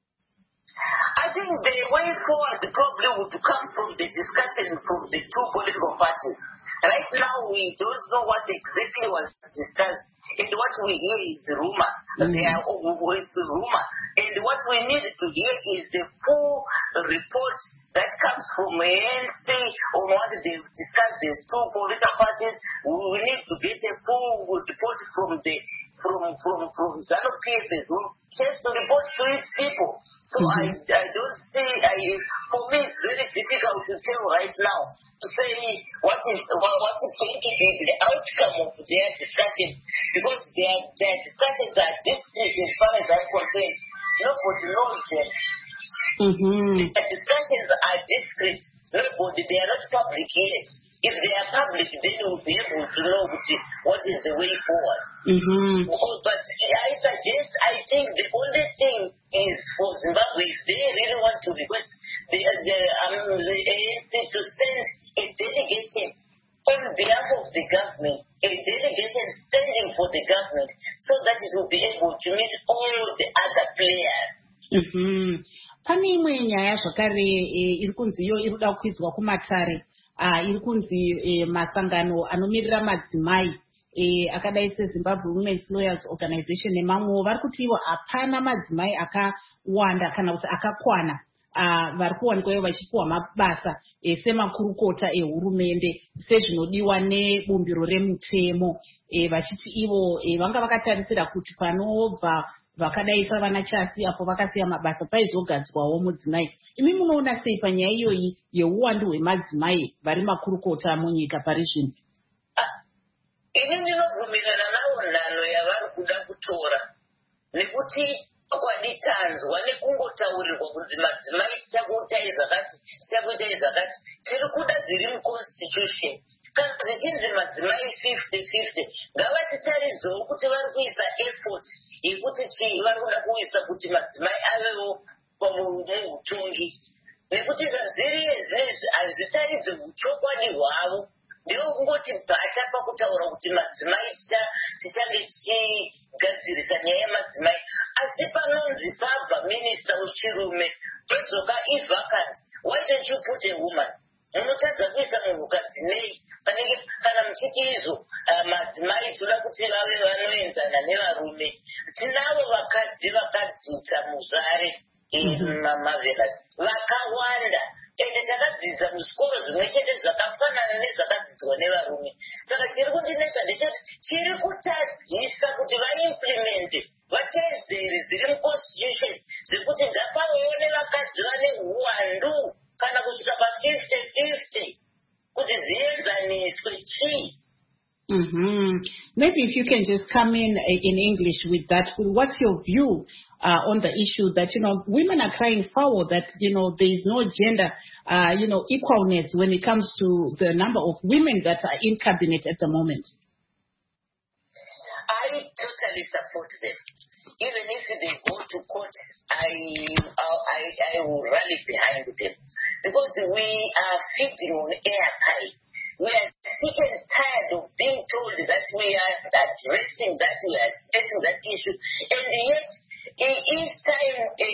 Speaker 5: I think the way forward probably would come from the discussion from the two political parties. Right now, we don't know what exactly was discussed And what we hear is rumor. Mm-hmm. They are, it's rumor. And what we need to hear is the full report that comes from A N C on what they've discussed, these two political parties. We need to get a full report from the from from from ZANU-P F as well, just to report to its people. So mm-hmm. I I don't see. I for me it's very difficult to tell right now to say what is what, what is going to be the outcome of their discussion, because their their discussions are discreet as far as I'm concerned. Nobody knows them.
Speaker 2: Mm-hmm.
Speaker 5: The discussions are discreet. Nobody, they are not public yet. If they are public, then we'll be able to know what is the way forward.
Speaker 2: Mm-hmm.
Speaker 5: But I suggest, I think the only thing is for Zimbabwe, if they really want to request the, the, um, the A N C to send a delegation on behalf of the government, a delegation standing for the government, so that it will be able to meet all the other players.
Speaker 2: Mm-hmm. Pane imwe nyaya zvakare iri kunzi iyo iri kuda kuidzwa kumatare iri kunzi masangano anomirira madzimai akadai seZimbabwe Women's Lawyers Organization nemamwewo vari kuti ivo hapana madzimai akawanda kana kuti akakwana vari kuwanikwayo vachipiwa mabasa semakurukota ehurumende sezvinodiwa nebumbiro remutemo, vachiti ivo vanga vakatarisira kuti panobva vakadai savana chasi apo vakasiya mabasa paizogadzwawo mudzimai. Imi munoona sei panyaya iyoyi yeuwandu hwemadzimai vari makurukota munyika pari zvino?
Speaker 5: Ini ndinobvumirana navo nhano yavari kuda kutora, nekuti kwaditanzwa nekungotaurirwa kunzi madzimai tichakuitai zvakati tichakuitai zvakati. Tiri kuda zviri muconstitution. Kana zvichinzi madzimai fifty fifty, ngavatitaridzewo kuti vari kuisa effort yekuti chii vari kuda kuisa kuti madzimai avewo muutongi, nekuti zvazviri izvezvi hazvitaridze uchokwadi hwavo. Ndiko kungoti bhata pakutaura kuti madzimai tichange tichigadzirisa nyaya yemadzimai, asi panonzi pabva minista wechirume pezoka ivacant, why don't you put a woman? Munotadza kuisa munhukadzi nei panenge kana muchiti izvo madzimai toda kuti vave vanoenzana nevarume. Tinavo vakadzi vakadzidza muzvare mavelas vakawanda, ende takadzidza muzvikoro zvimwe chete zvakafanana nezvakadzidzwa nevarume. Saka chiri kundinetsa ndechati chiri kutadzisa kuti vaimplemente vateedzere zviri muconstitution zvekuti ngapavewo nevakadzi vane uwandu kana kusvika pa-fifty fifty kuti zvienzaniswe chii.
Speaker 2: Mm-hmm. Maybe if you can just come in uh, in English with that. What's your view uh, on the issue that, you know, women are crying foul that, you know, there is no gender, uh, you know, equalness when it comes to the number of women that are in cabinet at the moment?
Speaker 5: I totally support them. Even if they go to court, I, I, I will rally behind them. Because we are feeding on air pie. We are sick and tired of being told that we are addressing that, we are addressing that issue. And yet, each time a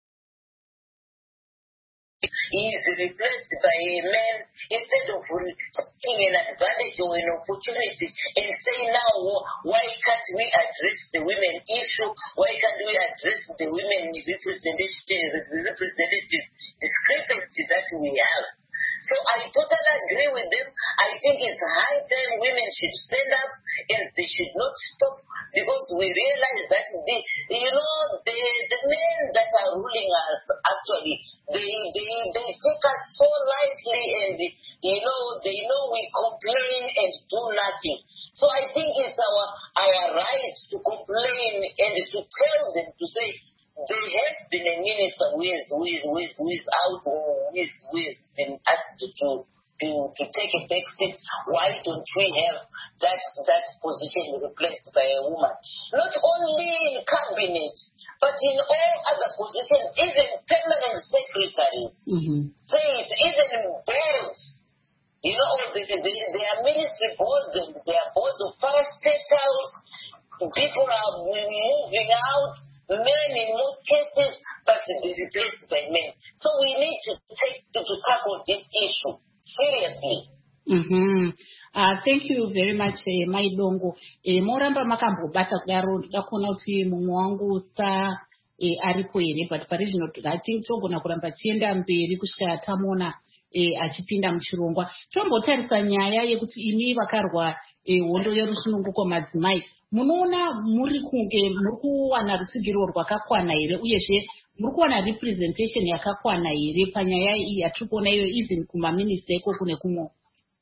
Speaker 5: is replaced by a man, instead of taking an advantage or an opportunity and saying now, why can't we address the women issue? Why can't we address the women representative, representative discrepancy that we have? So I totally agree with them. I think it's high time women should stand up and they should not stop, because we realize that the, you know, the, the men that are ruling us actually, they, they, they take us so lightly, and you know, they know we complain and do nothing. So I think it's our, our right to complain and to tell them, to say, there has been a minister who is, who is, who is, who is out, or who is, who has been asked to, to, to take a back seat. Why don't we have that, that position replaced by a woman? Not only in cabinet, but in all other positions, even permanent secretaries, mm-hmm. say it, even in boards. You know, they, they, they are ministry boards, and they are boards of parastatals. People are moving out. Men in most cases, but they replaced by men. So we need to take to, to tackle this issue seriously.
Speaker 2: Mm-hmm. Uh, thank you very much, uh, Maidongo. Uh, moramba makambobata kudaro ndakona kuti mumwe wangu sa uh, aripo here but pari zvino I think togona kuramba chienda mberi kusvika tamona uh, achipinda muchirongwa. Tombotarisa nyaya yekuti imi vakarwa uh, hondo yerusununguko madzimai munoona muri kunge muri kuwana rutsigiro rwakakwana here uyezve muri kuwana representation yakakwana here panyaya iyi yatiri kuona iyo even kumaminista eko kune kumwe.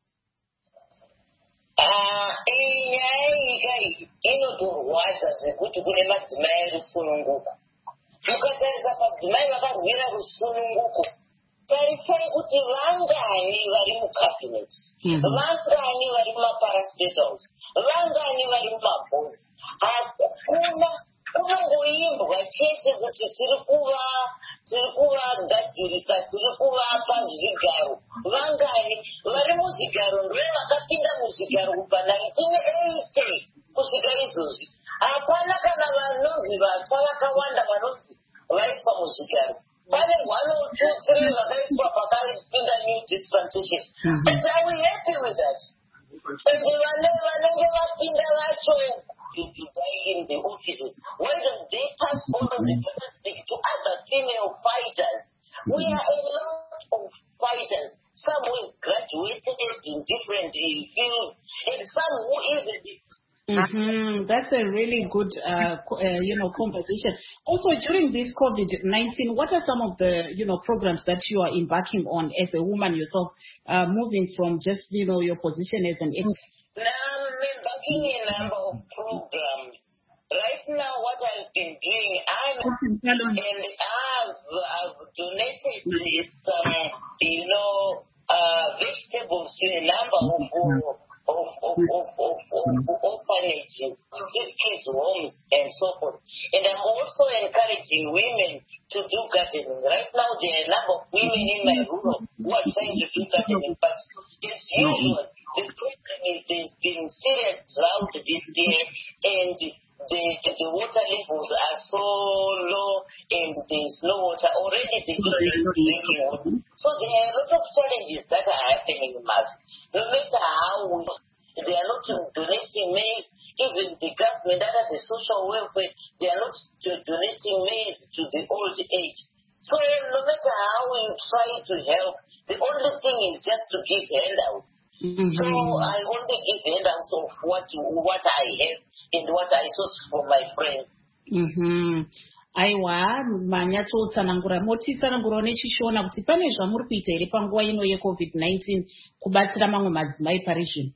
Speaker 4: Iyi nyaya iyi inotorwadza zvekuti kune madzimai rusununguko. Mukatarisa madzimai vakarwira rusununguko, tarisai kuti vangani vari mucabinet, vangani vari mumaparastatals, vangani vari mumabhozi. Hakuna kunongoimbwa chete kuti tiri kuva tiri kuvagadzirisa, tiri kuvapa zvigaro. Vangani vari muzvigaro ndivo vakapinda muzvigaro kubva nineteen eighty kusvika izvozvi. Hapana kana vanonzi vatsva vakawanda vanonzi vaiswa muzvigaro. Pane one or two three vakaiswa pakapinda new dispensation. But are we happy with that? And vanenge vapinda vacho to die in the offices. Why don't they pass on the stick to other female fighters? We are a lot of fighters. Some who graduated in different fields, and some who even.
Speaker 2: Mm-hmm. That's a really good, uh, uh, you know, conversation. Also, during this COVID nineteen, what are some of the, you know, programs that you are embarking on as a woman yourself, uh, moving from just, you know, your position as an expert?
Speaker 4: Now, I'm embarking in a number of programs. Right now, what I've been doing, I'm and I've, I've donated some, you know, uh, vegetables to a number of. Of, of, of, of, of orphanages, kids' homes, and so forth. And I'm also encouraging women to do gardening. Right now, there are a number of women in my rural who are trying to do gardening, but as usual, the problem is there's been serious drought this year, and the, the, the water levels are so low, and there's no water. Already they don't need drinking water. So there are a lot of challenges that are happening in Mali. No matter how we, they are not donating maize, even the government under the social welfare, they are not donating maize to the old age. So no matter how we try to help, the only thing is just to give handouts. Mm-hmm. So I only give handouts of what what I have and what I source for my friends.
Speaker 2: Mm-hmm. Aiwa manyatsotsanangura motitsanangura nechishona kuti pane zvamuri kuita here panguva ino yecovid nineteen kubatsira mamwe madzimai pari zvino.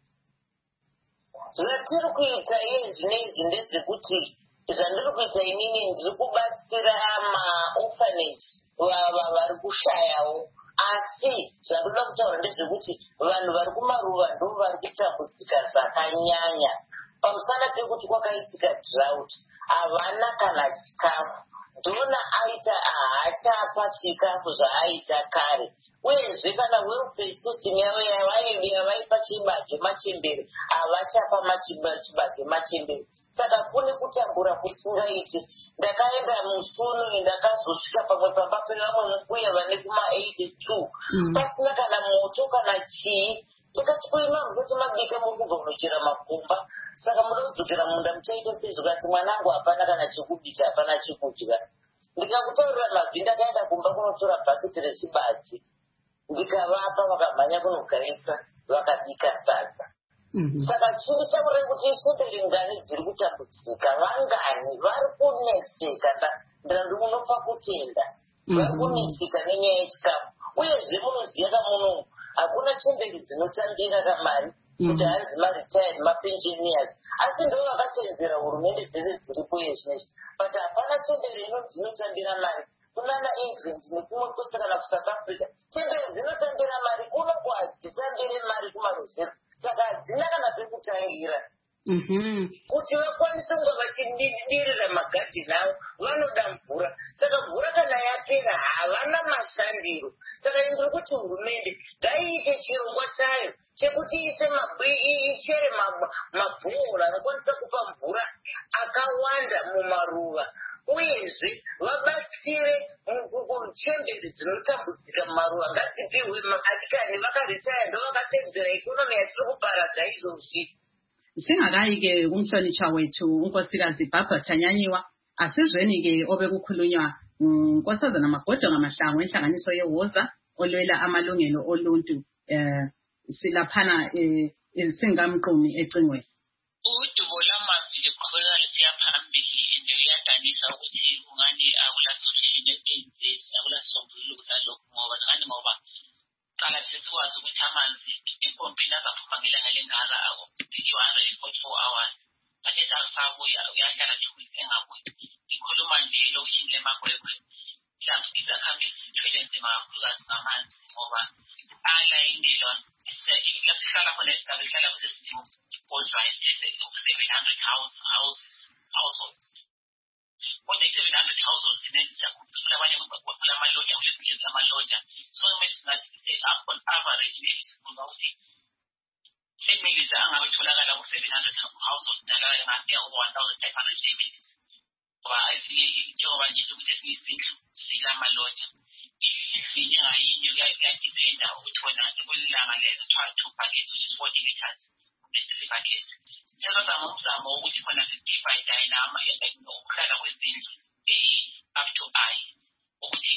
Speaker 4: Zvatiri kuita iye zvinezvi ndezvekuti zvandiri kuita inini ndiri kubatsira maorphanage vari kushayawo, asi zvandoda kutaura ndezvekuti vanhu vari kumaruva ndo vari kutambudzika zvakanyanya pamusana pekuti kwakaitika drought, havana kana chikafu. Dhona aita haachapa chikafu zvaaita kare, uyezve kana welfare system yavo yavaipa chibage machembere havachapa chibage machembere. Saka kune kutambura kusingaiti. Ndakaenda musunu ndakazosvika pamwe pamba pevamwe mukuya vane kuma eighty-two pasina kana moto kana chii. Ndikati kuima muzoti mabika muri kubva munochera makumba, saka muda kudzokera munda muchaita sezvo. Kati mwanangu hapana kana chekubika, hapana chekudya. Ndikakutaurira mabvi ndakaenda kumba kunotora bhaketi rechibage ndikavapa, vakamhanya kunogarisa vakabika sadza. Saka chiri taurira kuti isemberi ngani dziri kutambudzika, vangani vari kunetseka. Ndandi munopa kutenda vari kunetseka nenyaya yechikafu. Uyezve munoziva kamunomu hakuna chemberi dzinotambira kamari kuti hanzi maretired mapensioners, asi ndo vakasenzera hurumende dzese dziripo yezvinezvi. But hapana chemberi dzinotambira mari kunana England nekumwe kwese kana kuSouth Africa. Chemberi dzinotambira mari kuno kwadzitambire mari kumaruzero, saka hadzina kana pekutangira. Kuti vakwanise kunge vachidirira magadhini avo vanoda mvura. Saka mvura kana yapera havana mashandiro. Saka ndiri kuti hurumende ngaiite chirongwa chayo chekuti ichere mabhora anokwanisa kupa mvura akawanda mumaruva
Speaker 5: uyezwi vabasire chemberi dzinotambudzika mumaruwa ngadzipihwe makatikani vakaritaya ndo vakatedzera ikonomi yatiri kuparadza izvozvi.
Speaker 1: Singakayi-ke umhlonitshwa wethu unkosikazi Barbara Chanyanyiwa, asizweni-ke obekukhulunywa unkosazana Magoda Ngamahlangu enhlanganiso yeWoza olwela amalungelo oluntu eh silaphana singamqumi ecingweni.
Speaker 4: Udubo lamanzi liqhubeka lisiya phambili into iyadanisa ukuthi ungani akula solution ebenzisa akula sombululo salokho ngoba ngani ngoba qala sesikwazi ukuthi amanzi empompini azaphuma ngelanga lengaka ako one hundred forty-four hours bathe sasabuya uyahlala two weeks engabuyi. Ikhuluma nje lokushin lemakwekwe mhlawumbe izakhamisi sithwele nzima kakhulukazi ngamanzi ngoba alayinelwa sihlala khona esigaba sihlala kusesimo kodwa seven hundred houses households kodwa i-seven hundred households inezizakula abanye kula maloja kulezindlu zamaloja so kumele singathi on average maybe sikhuluma ukuthi families angabe tholakala ku-seven hundred households nalaya ngafika over one thousand five hundred families ngoba ezinye njengoba nje ukuthi esinye izindlu silamaloja ifinye ngayinye kuyadizenda ukuthi wena kulilanga lelo two packets which is forty liters and three packets. Sezazama umzamo ukuthi khona sidivide inama ukuhlala kwezindlu up to I ukuthi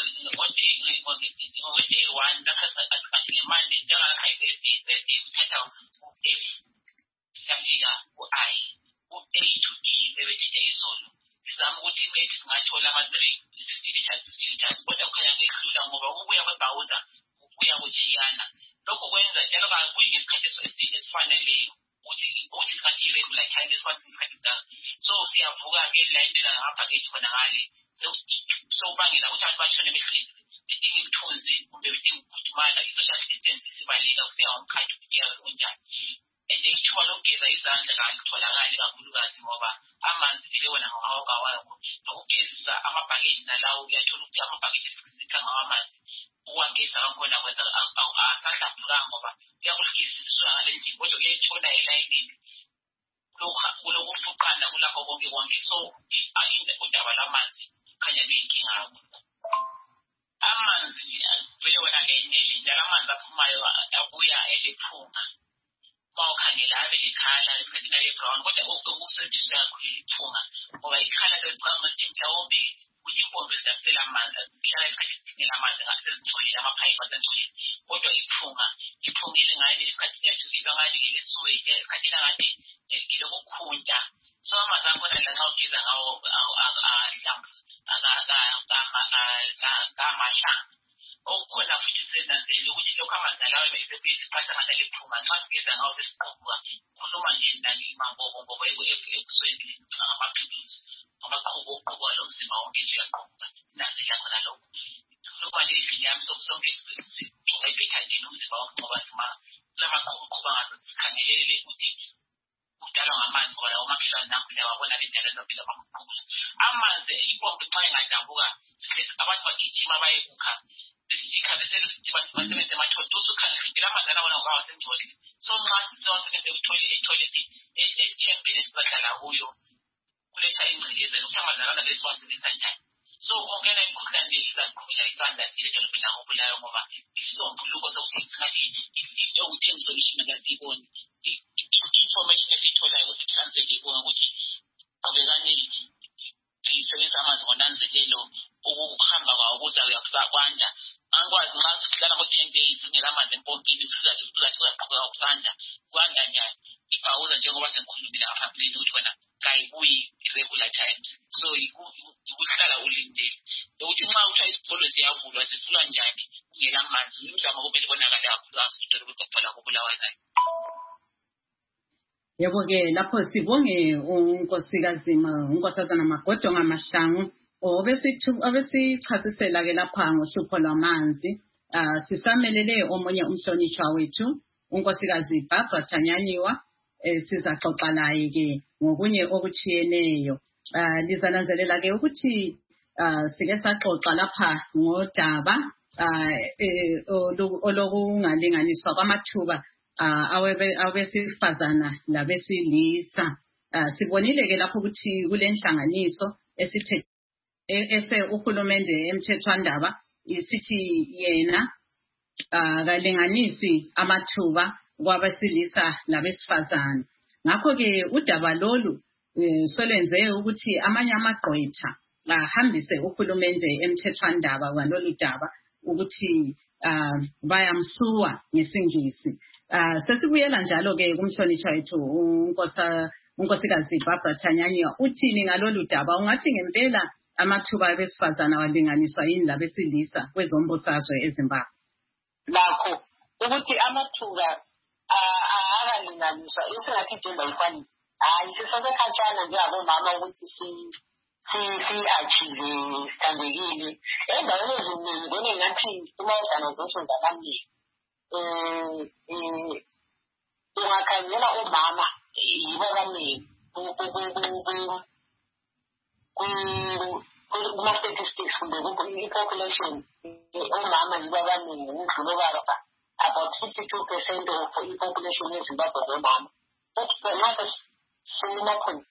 Speaker 4: ngode one nakhasikhathi ngemali njengakha i-Thursday uthatha u-F siyafika ku-I u-A to E ebethile izolo sizama ukuthi maybe singathola ama-three sixty liters sixty liters kodwa kukhanya kuyehlula ngoba ukubuya kwebhawuza ukubuya kuchiyana lokho kwenza njalo kuyisikhathi esifaneleyo ukuthi ukuthi sikhathi regular time esiwathi isikhathi sikhathi so siyavuka-ke layinela ngaphakeji khona ngale so ubangela ukuthi abantu bashone behlezi bedinga ibithunzi kumbe bedinga ukukhudumala i-social distance sibalika kusiya ngomkhathi ukudiya kunjani and ithuba lokugeza izandla kanye kutholakali kakhulukazi ngoba amanzi vele wona ngawakawakho nokugezisa amabhakethi nalawo uyathola ukuthi amabhakethi esikisitha ngawo amanzi uwageza kakhona kwenza asahlambulukanga ngoba uyakuligeziswa ngale ndlela kodwa uyayithola elayinini kulokufuqana kulakho konke konke so udaba lwamanzi khanya luyinkinga kakhulu. Amanzi vele wona ngenele njalo amanzi aphumayo abuya elephunga mawukhangela abe lekhala esikhathini ale-brown kodwa ukusetshenziswa kakhulu iphunga ngoba ikhala sesicabanga ukuthi mhlawumbe ukuthi impompi zidasela amanzi zihlala isikhathi esidingela amanzi ngasezitholile amaphayiphi asentholile kodwa iphunga iphungile ngani isikhathi siyathukiza ngani ngelesiweje esikhathini ngani ilokukhunta so amanzi akhona lanxa ugeza ngawo kamahlanga okukhona futhi senanzela ukuthi lokhu amanzi alawo besekuyisiphatha ngale phunga nxa sigeza ngawo sesiqhubuka khuluma nje nanimambobombobo ekusweni amaphilisi amaqhubu oqhubuka lo mzimba wonke nje uyaqhubuka nanzela khona lokho lokho nje izinye yami sonke sithuka ibethadini umzimba wonke ngoba sima lamaqhubu qhuba ngazo sikhangelele ukuthi udalwa ngamanzi ngoba lawo makhelwane namuhla wabona benjalo ezophila amakhulu amanzi impompi xa engadabuka abantu bagijima bayekukha besikhabe basebenzise amathotosi ukhangelele amanzi alabona ngoba wasengcolile so nxa sisewasebenzise etoilet echembeni esizahlala kuyo kuletha ingcindezi ukuthi amanzi alana besiwasebenzisa njani so kongena imikhuhlane izaqhubela isandla siletha lophila ngobulayo ngoba isombuluko sokuthi singathi ukuthi i-solution akasiyiboni information esiyitholayo kusi-translate ibona ukuthi abekani sisebenzisa amanzi ngonanzelelo ukuhamba kwawo kuzakuya kusakwanda angikwazi nxa sihlala ngo-ten days ungela amanzi empompini kuzathi kuzaqhubeka kusanda kwanda njani ibhawuza njengoba sengikhulumile ngaphambilini ukuthi wena kayibuyi regular times so ukuhlala ulindele ukuthi nxa kuthiwa isikolo ziyavulwa zivulwa njani ungela manzi imizamo kumele ibonakale kakhulukazi into lokuqophela kubulawa nayo.
Speaker 1: Yebo-ke lapho sibonge unkosikazi unkosazana Magoda Ngamahlangu obesichasisela-ke lapha ngohlupho lwamanzi. Uh, sisamelele omunye umhlonitshwa wethu unkosikazi Barbara Chanyanyiwa eh, sizaxoxa laye-ke ngokunye okuchiyeneyo. Uh, lizananzelela-ke ukuthi uh, sike saxoxa lapha ngodaba uh, eh, olokungalinganiswa kwamathuba Uh, abesifazana labesilisa uh, sibonile ke lapho ukuthi kule nhlanganiso esithe ese uhulumende emthethwandaba isithi yena akalinganisi amathuba kwabesilisa labesifazane. Ngakho-ke udaba lolu solwenze ukuthi amanye amagqwetha ahambise uhulumende emthethwandaba walolu daba ukuthi bayamsuwa ngesingisi. Sesibuyela njalo-ke kumhlonishwa wethu unkosikazi Barbara Tanyanya, uthini ngalolu daba? Ungathi ngempela amathuba abesifazane awalinganiswa yini labesilisa kwezombusazwe eZimbabwe?
Speaker 3: Nakho ukuthi amathuba akalinganiswa esingathi gender equality hayi sisonke khatshana njengabomama ukuthi si si-achieve sithambekile endaweni eziningi bone ngathi kuma-organizations amaningi um ungakhangela omama yibo abaningi kuma-statistics kumbe i-population omama yibo abaningi ukudlula obaba about fifty-two percent of i-population yeZimbabwe zomama. But naso simakhona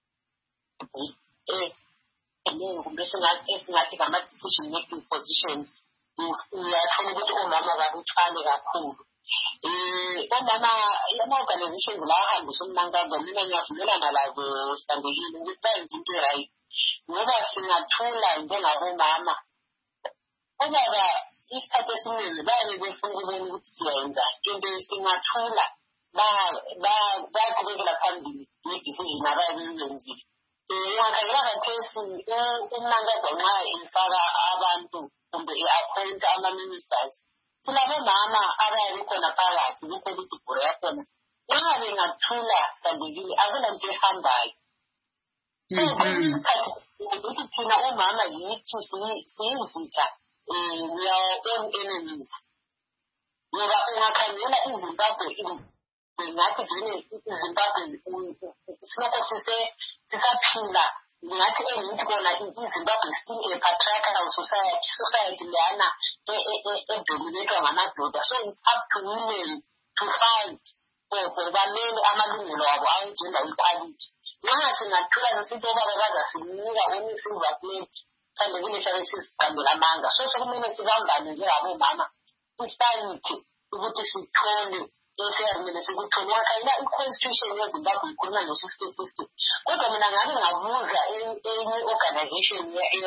Speaker 3: kumbe esingathi ngama-decision making positions uyathola ukuthi omama babuthane kakhulu. Omama ama-organizations la ahambisa umnankazo mina ngiyavumelana labo sithambekile ukuthi bayenza into right ngoba singathula njengabomama. Obaba isikhathi esiningi bayabe befuna ukubona ukuthi siyayenza into singathula bayaqhubekela phambili ne-decision abayabe beyenzile. Ungakhangela khathesi umnankazo nxa ifaka abantu kumbe i-appoint ama-ministers sinabomama abayabe khona phakathi kwi-political bureau yakhona. Nxa bengathula sithambekile akulanto ehambayo. So kwesinye isikhathi ukuthi thina omama yithi siyizitha we are own enemies. Ngoba ungakhangela iZimbabwe ngathi vele iZimbabwe silokho sisaphila ngathi engithi kona iZimbabwe still a patriarchal society society leyana edominatwa ngamadoda. So it's up to women to fight for bamele amalungelo abo awe-gender equality. Nxa singathula sisithi obaba bazasinika onye-silver plate kanti kule siyabe sizigqambela amanga. So sokumele sibambane njengabomama sihlayithi ukuthi sithole esiyamele sikuthole. Wakhangela i-constitution yeZimbabwe ikhuluma ngo-fifty fifty. Kodwa mina ngabe ngabuza enye organization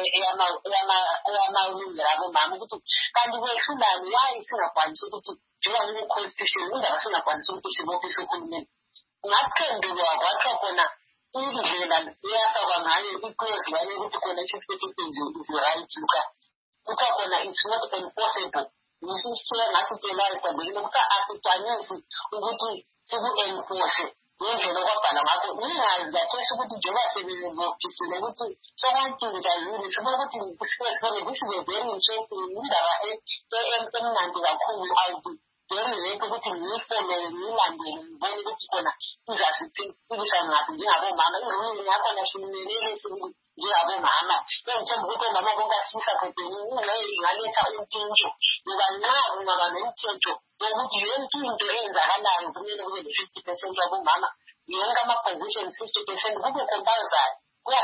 Speaker 3: eyamawulungelo abomama ukuthi kanti kwehlulani why singakwanisi ukuthi njengoba kule-constitution indaba singakwanisi ukuthi sibophe uhulumeni. Ngaphendulwa kwathiwa khona indlela eyafakwa ngayo i-clause yale ukuthi khona i-fifty fifty is right luka kuthiwa khona it's not enforceable. Ngisisitshela ngasitshelayo sithambekile ukuthi asigcwanyisi ukuthi siku-enforce ngendlela okwabhala ngakho. Ngingazi kathesi ukuthi njengoba sebebophisile ukuthi sokantshintsha yini sibona ukuthi sibone this is a very interesting indaba emnandi kakhulu awuthi very late ukuthi ngiyifolele ngiyilandele ngibone ukuthi khona izasiphilisa ngaphi njengabomama. Irulini yakhona simelele njengabomama engithemba ukuthi omama bonke asisaphethe ingaletha umtshintsho ngoba nxa kungaba nomthetho wokuthi yonke into eyenzakalayo kumele kube ne-fifty percent wabomama yonke ama-positions fifty percent kube compulsory.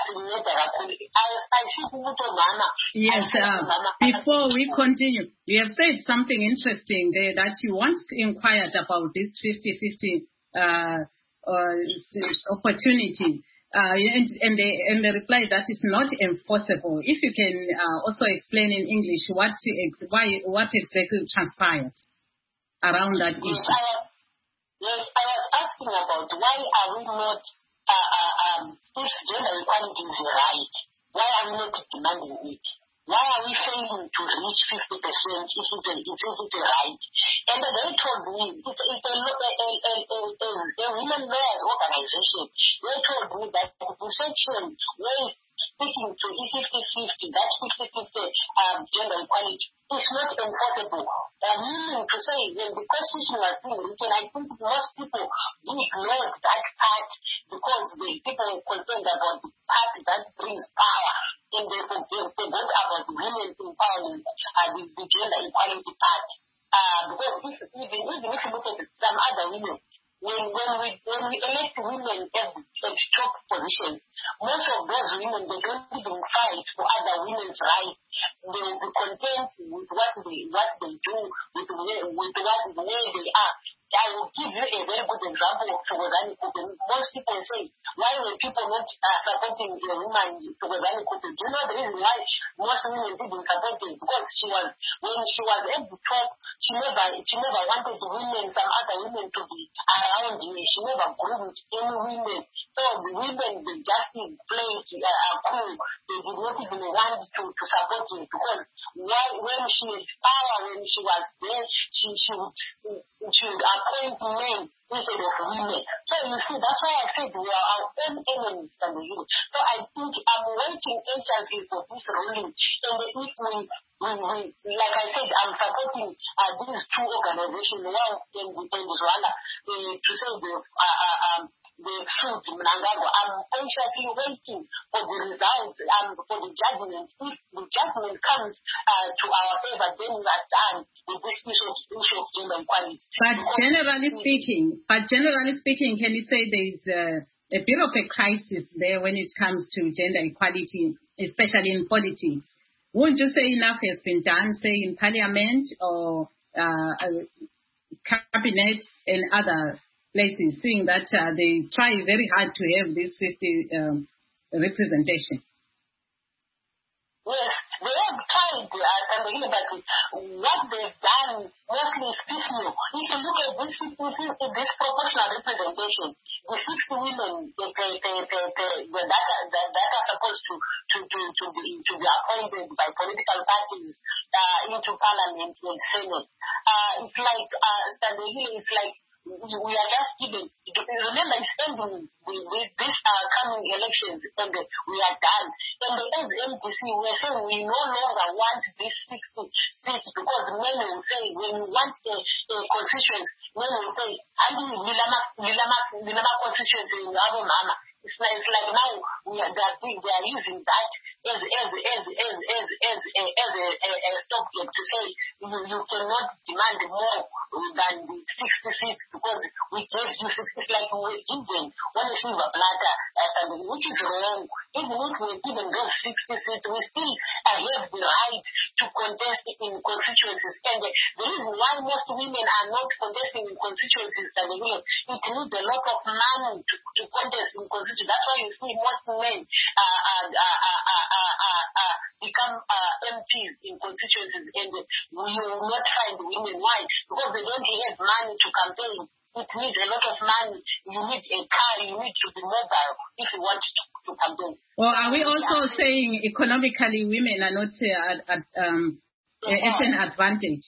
Speaker 1: Yes, uh, before we continue, you have said something interesting there that you once inquired about this fifty fifty uh, uh, opportunity, uh, and, and, the, and the reply that is not enforceable. If you can uh, also explain in English what ex- why what exactly transpired around that
Speaker 3: yes,
Speaker 1: issue.
Speaker 3: I was, yes, I was asking about why are we not Uh, uh, um, if gender equality is right, why are we not demanding it? Why are we failing to reach fifty percent if it is it right? And they told me, it's, it's a, a, a, a, a, a women lawyers organization, they told me that the section where it's speaking to E fifty fifty, that fifty fifty um, gender equality, is not enforceable. Uh, meaning to say, when the constitution was being written, I think most people ignored that part because the people were concerned about the part that brings power. And they forgot about women empowerment and the, the gender equality part. Uh, because if, even, even if you look at some other women, when, when, we, when we elect women at, at top positions, most of those women, they don't even fight for other women's rights. They will be content with what they, what they do, with, where, with what, where they are. I will give you a very good example of Thokozani Kupe. Most people say, why were people not uh, supporting a woman, Thokozani Kupe? Do you know the reason why most women didn't support her? Because she was, when she was at the top, she never, she never wanted women, some other women to be around her. She never groomed any women. So the women, they just played uh, cool. They did not even want to, to support her because why, when she had power, when she was there, she, she would, she would appoint men instead of women. So you see, that's why I said we are our own enemies and the youth. So I think I'm waiting anxiously for this ruling. And if we, we, we like I said, I'm supporting uh, these two organizations, one in, in Rwanda, uh, to say the uh, uh, um, the truth in Mnangagwa. I'm anxiously waiting for the results and um, for the judgment. If the judgment comes uh, to our favor, then we are done with this issue, issue of gender equality.
Speaker 1: But because generally speaking, but generally speaking, can you say there is uh, a bit of a crisis there when it comes to gender equality, especially in politics? Wouldn't you say enough has been done, say in parliament or uh, cabinet and other places, seeing that uh, they try very hard to have this fifty um, representation?
Speaker 3: Yes, they have tried, uh, Sandrine, but what they've done mostly is piecemeal. If you look at this, this proportional representation, the sixty women they, they, they, they, they, the that, that, that are supposed to, to, to, to, be, to be appointed by political parties uh, into parliament and senate, uh, it's like, uh, Sandrine, it's like we are just given, remember it's ending with, with this uh, coming elections and uh, we are done. And the as M D C, we are saying we no longer want this sixty seats because men will say, when you want a, a constituency, men will say, Andi Milama, Milama, Milama constituency in Abo Mama. It's like, it's like now we are, they, are, they are using that as, as, as, as, as, as, a, as a, a, a stopgap to say you, you cannot demand more than the sixty seats because we gave you sixty. It's like we were given one silver platter, uh, which is wrong. Even if we were given those sixty seats, we still uh, have the right to contest in constituencies. And uh, the reason why most women are not contesting in constituencies, uh, it needs a lot of money to, to contest in constituencies. That's why you see most men uh, uh, uh, uh, uh, uh, uh, become uh, M Ps in constituencies, and we will not find women. Why? Because they don't have money to campaign. It needs a lot of money. You need a car. You need to be mobile if you want to, to campaign.
Speaker 1: Well, are we also yeah. saying economically women are not uh, at, at, um, yeah. at an advantage?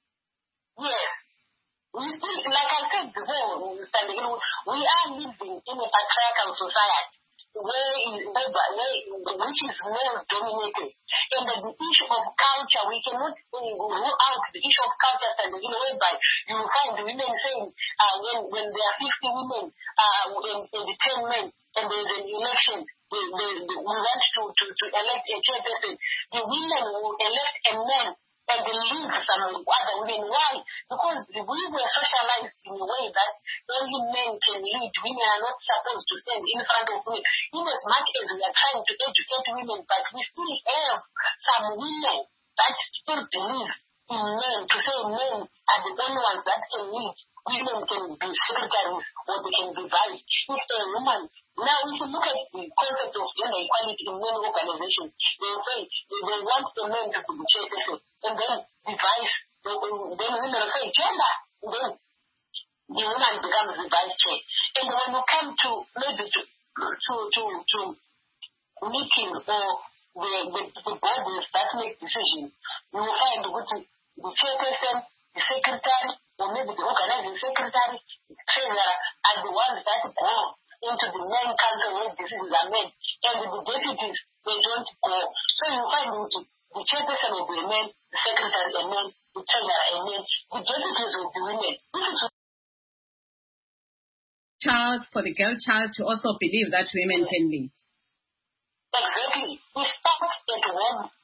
Speaker 3: Yes. We still, like I said before, we are living in a patriarchal society where is, where, where, which is male dominated. And the, the issue of culture, we cannot rule out the issue of culture, and you know, whereby you will find the women saying, uh, when, when there are fifty women uh, and, and the ten men, and there is an election, they, they, they, we want to, to, to elect a chairperson, the women will elect a man and they leave some other women. Why? Because we were socialized in a way that only men can lead. Women are not supposed to stand in front of women. In as much as we are trying to educate women, but we still have some women that still believe in men, to say men are the only ones that can lead. Women can be secretaries or they can be vice. If a woman, now if you look at the concept of gender equality in many organizations, they say they want the men to be chairperson, and then the vice, then women say gender, then the woman becomes the vice chair. And when you come to maybe to to to, to meetings or the, the, the bodies that make decisions, you will find which the chairperson, the secretary, or maybe the organizing secretary, the treasurer, are the ones that go into the main council where decisions are made. And the deputies, they don't go. So you find the chairperson will be a man, the secretary a man, the treasurer a man, the deputies will be women.
Speaker 1: Child, for the girl child to also believe that women can lead.
Speaker 3: Exactly. We start at home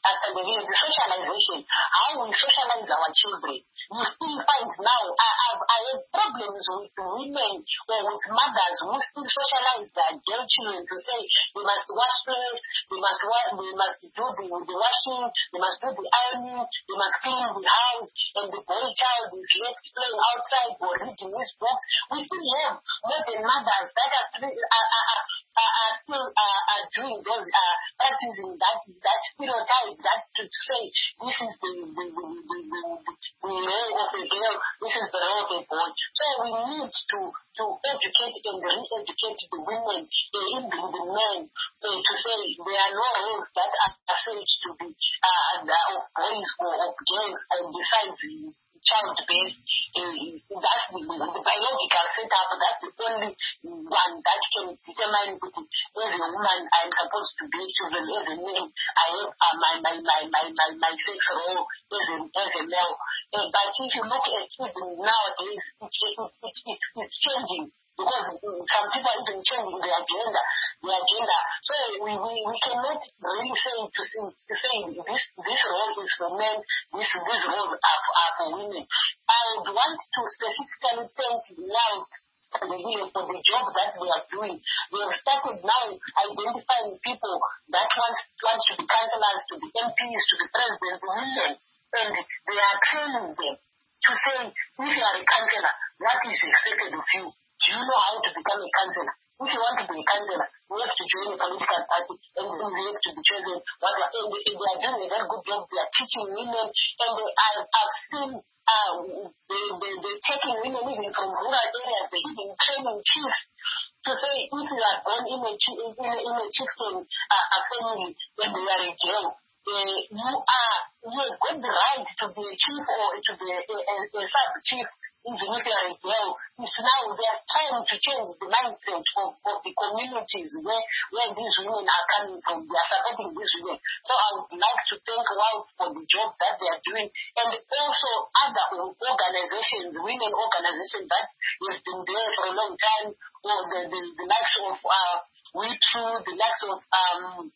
Speaker 3: as the, the socialization, how we socialize our children. You still find now, I, I've, I have problems with women or with mothers who still socialize their girl children to say they must wash clothes, they must wash, they must do the, the washing, they must do the ironing, they must clean the house, and the boy child is left playing outside or reading his books. We still have modern mothers that are, are, are, are, are still uh, are doing those, uh, practicing that, that stereotype, that to say this is the, the, the, the, the, the role of a girl, this is the role of a boy. So we need to, to educate and re-educate the women, uh, even the men, uh, to say there are no roles that are said to be uh, of boys or of girls, and besides childbirth, uh, that's the, the biological setup, that's the only one that can determine that as a woman I'm supposed to be children, as a male I have uh, my, my, my, my, my, my sex role as a, as a male. Uh, but if you look at even nowadays, it's, it's, it's, it's, it's changing. Because some people are even changing their agenda, their agenda. So we, we, we cannot really say to say, to say this this role is for men, this these roles are, are for women. I would want to specifically thank now for the for the job that we are doing. We have started now identifying people that want want to be councillors, to be M Ps, to be presidents, women, and they are training them to say if you are a councillor, what is expected of you? Do you know how to become a councillor? If you want to be a councillor, you have to join a political party and then you have to be chosen. What and they, they are doing a very good job. They are teaching women, and they, I, I've seen uh, they, they, they're taking women even from rural areas. They're even training chiefs to say if you are born in a, in a, in a chieftain uh, a family and you are a girl, uh, you are you have got the right to be a chief or to be a, a, a sub-chief. Even if you are a girl, it's now they are trying to change the mindset of, of the communities where, where these women are coming from. They are supporting these women. So I would like to thank WOW for the job that they are doing, and also other organizations, women organizations that have been there for a long time, or the, the, the likes of uh, W I P S U, the likes of um,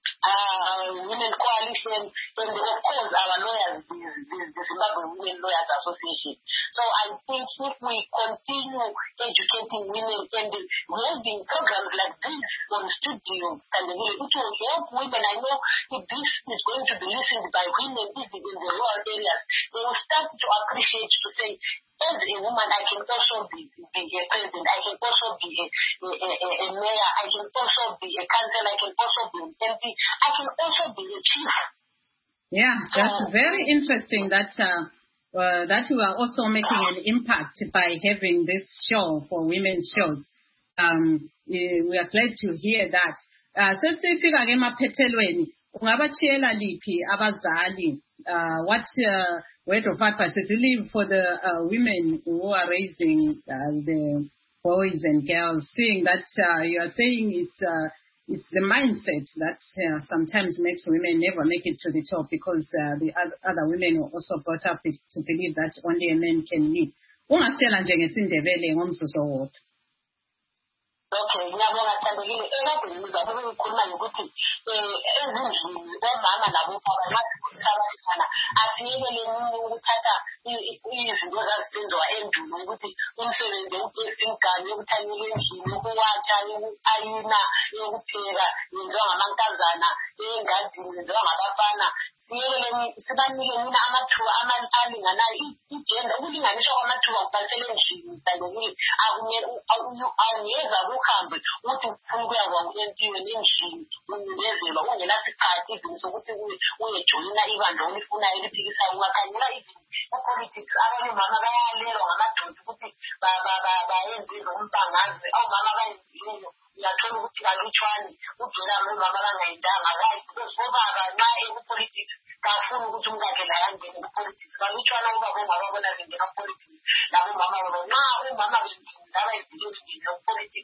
Speaker 3: Uh, Women Coalition, and of course our lawyers, the, the, the Zimbabwe Women Lawyers Association. So I think if we continue educating women and holding programs like this on studios, and it will help women. I know if this is going to be listened by women even in the rural areas, they will start to appreciate, to say, as a woman, I can also be, be a president, I can also be a, a, a, a mayor, I can also be a councillor, I can also be an M P, I can also be a chief.
Speaker 1: Yeah, that's very interesting that uh, uh, that you are also making an impact by having this show for women's shows. Um, we are glad to hear that. Uh, sesifika ke maphethelweni, ungabatshela liphi abazali uh, what uh, word of advice to leave for the uh, women who are raising uh, the boys and girls, seeing that uh, you are saying it's uh, it's the mindset that uh, sometimes makes women never make it to the top, because uh, the other women are also brought up to believe that only a man can lead. Ungasitshela nje ngesindebele ngomzuzu wodwa.
Speaker 3: Okay, ngiyabonga Thandekile. Ekadeni ngizakube ngikhuluma ngokuthi ezindlini omama nabobaba nxa asiyekeleni ukuthatha izinto ezazisenziwa endulo, ukuthi umsebenzi wokugeza imiganu, yokuthanyela endlini, ukuwatsha, ayina, yokupheka yenziwa ngamankazana, engadini yenziwa ngabafana. Sibanike mina amathuba alinganayo, igender, ukulinganiswa kwamathuba kubasele endlini. Thandekile, awungeza kuhambe uthi ufuna ukuya kwempilweni endlini ungezelwa ungenasikhathi even sokuthi uyejoyina ibandla olifunayo eliphikisayo. Ungakhangela even ku-politics, abanye omama bayalelwa ngamadoda ukuthi bayenze izombangazwe. Omama bayenzileyo uyathola ukuthi kalutshwane ugcina omama bangayindanga, right? Because obaba nxa eku-politics kafuni ukuthi umkakhe laye angene ku-politics. Kalutshwana ubaba ongababona bengena ku-politics labomama babo. Nxa umama bengaba ezileni ngene ku-politics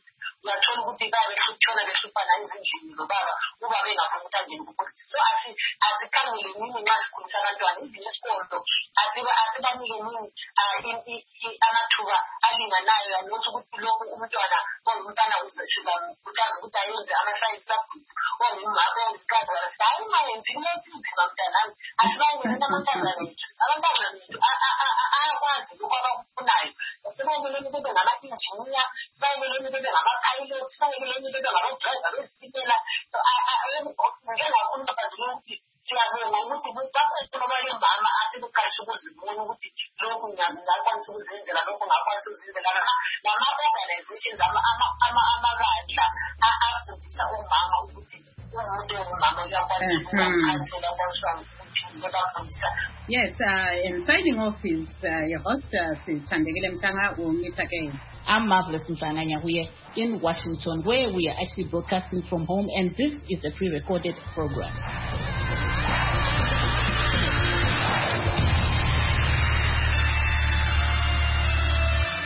Speaker 3: uyathola ukuthi babe behlutshona behluphana ezindlini lobaba uba bengafuna ukuthi angene kupolitiki. So asikhangele nini nxa sikhulisa abantwana even esikolo asibanike nini amathuba alinganayo anokuthi ukuthi lokhu umntwana ongumntana uzesizakhuthaza ukuthi ayenze ama-science subject ongumama ongumkazi hayi ungayenzi lethi nzima mntanami asibayekele abantwana bethu abantwana bethu ayakwazi lokhu abakufunayo sibayekeleni bebe ngama-injiniya sibayekeleni bebe ngama-pilot sibayekeleni bebe ngama-driver besitimela ngengafuni babazile ukuthi siyabonga ukuthi babale mama asebekhanisha ukuzibona ukuthi lokhu ngakwanisa ukuzenzela lokhu ngakwanisa ukuzenzela nama-organizations amabandla afundisa umama ukuthi umuntu ongumama uyakwanisa ukukhansela kwaswami.
Speaker 1: Yes, uh, and signing off is uh, your host, Sithandekile Mhlanga. We'll meet again.
Speaker 2: I'm Marvelous Mhlanga Nyahuye in Washington, where we are actually broadcasting from home, and this is a pre-recorded program.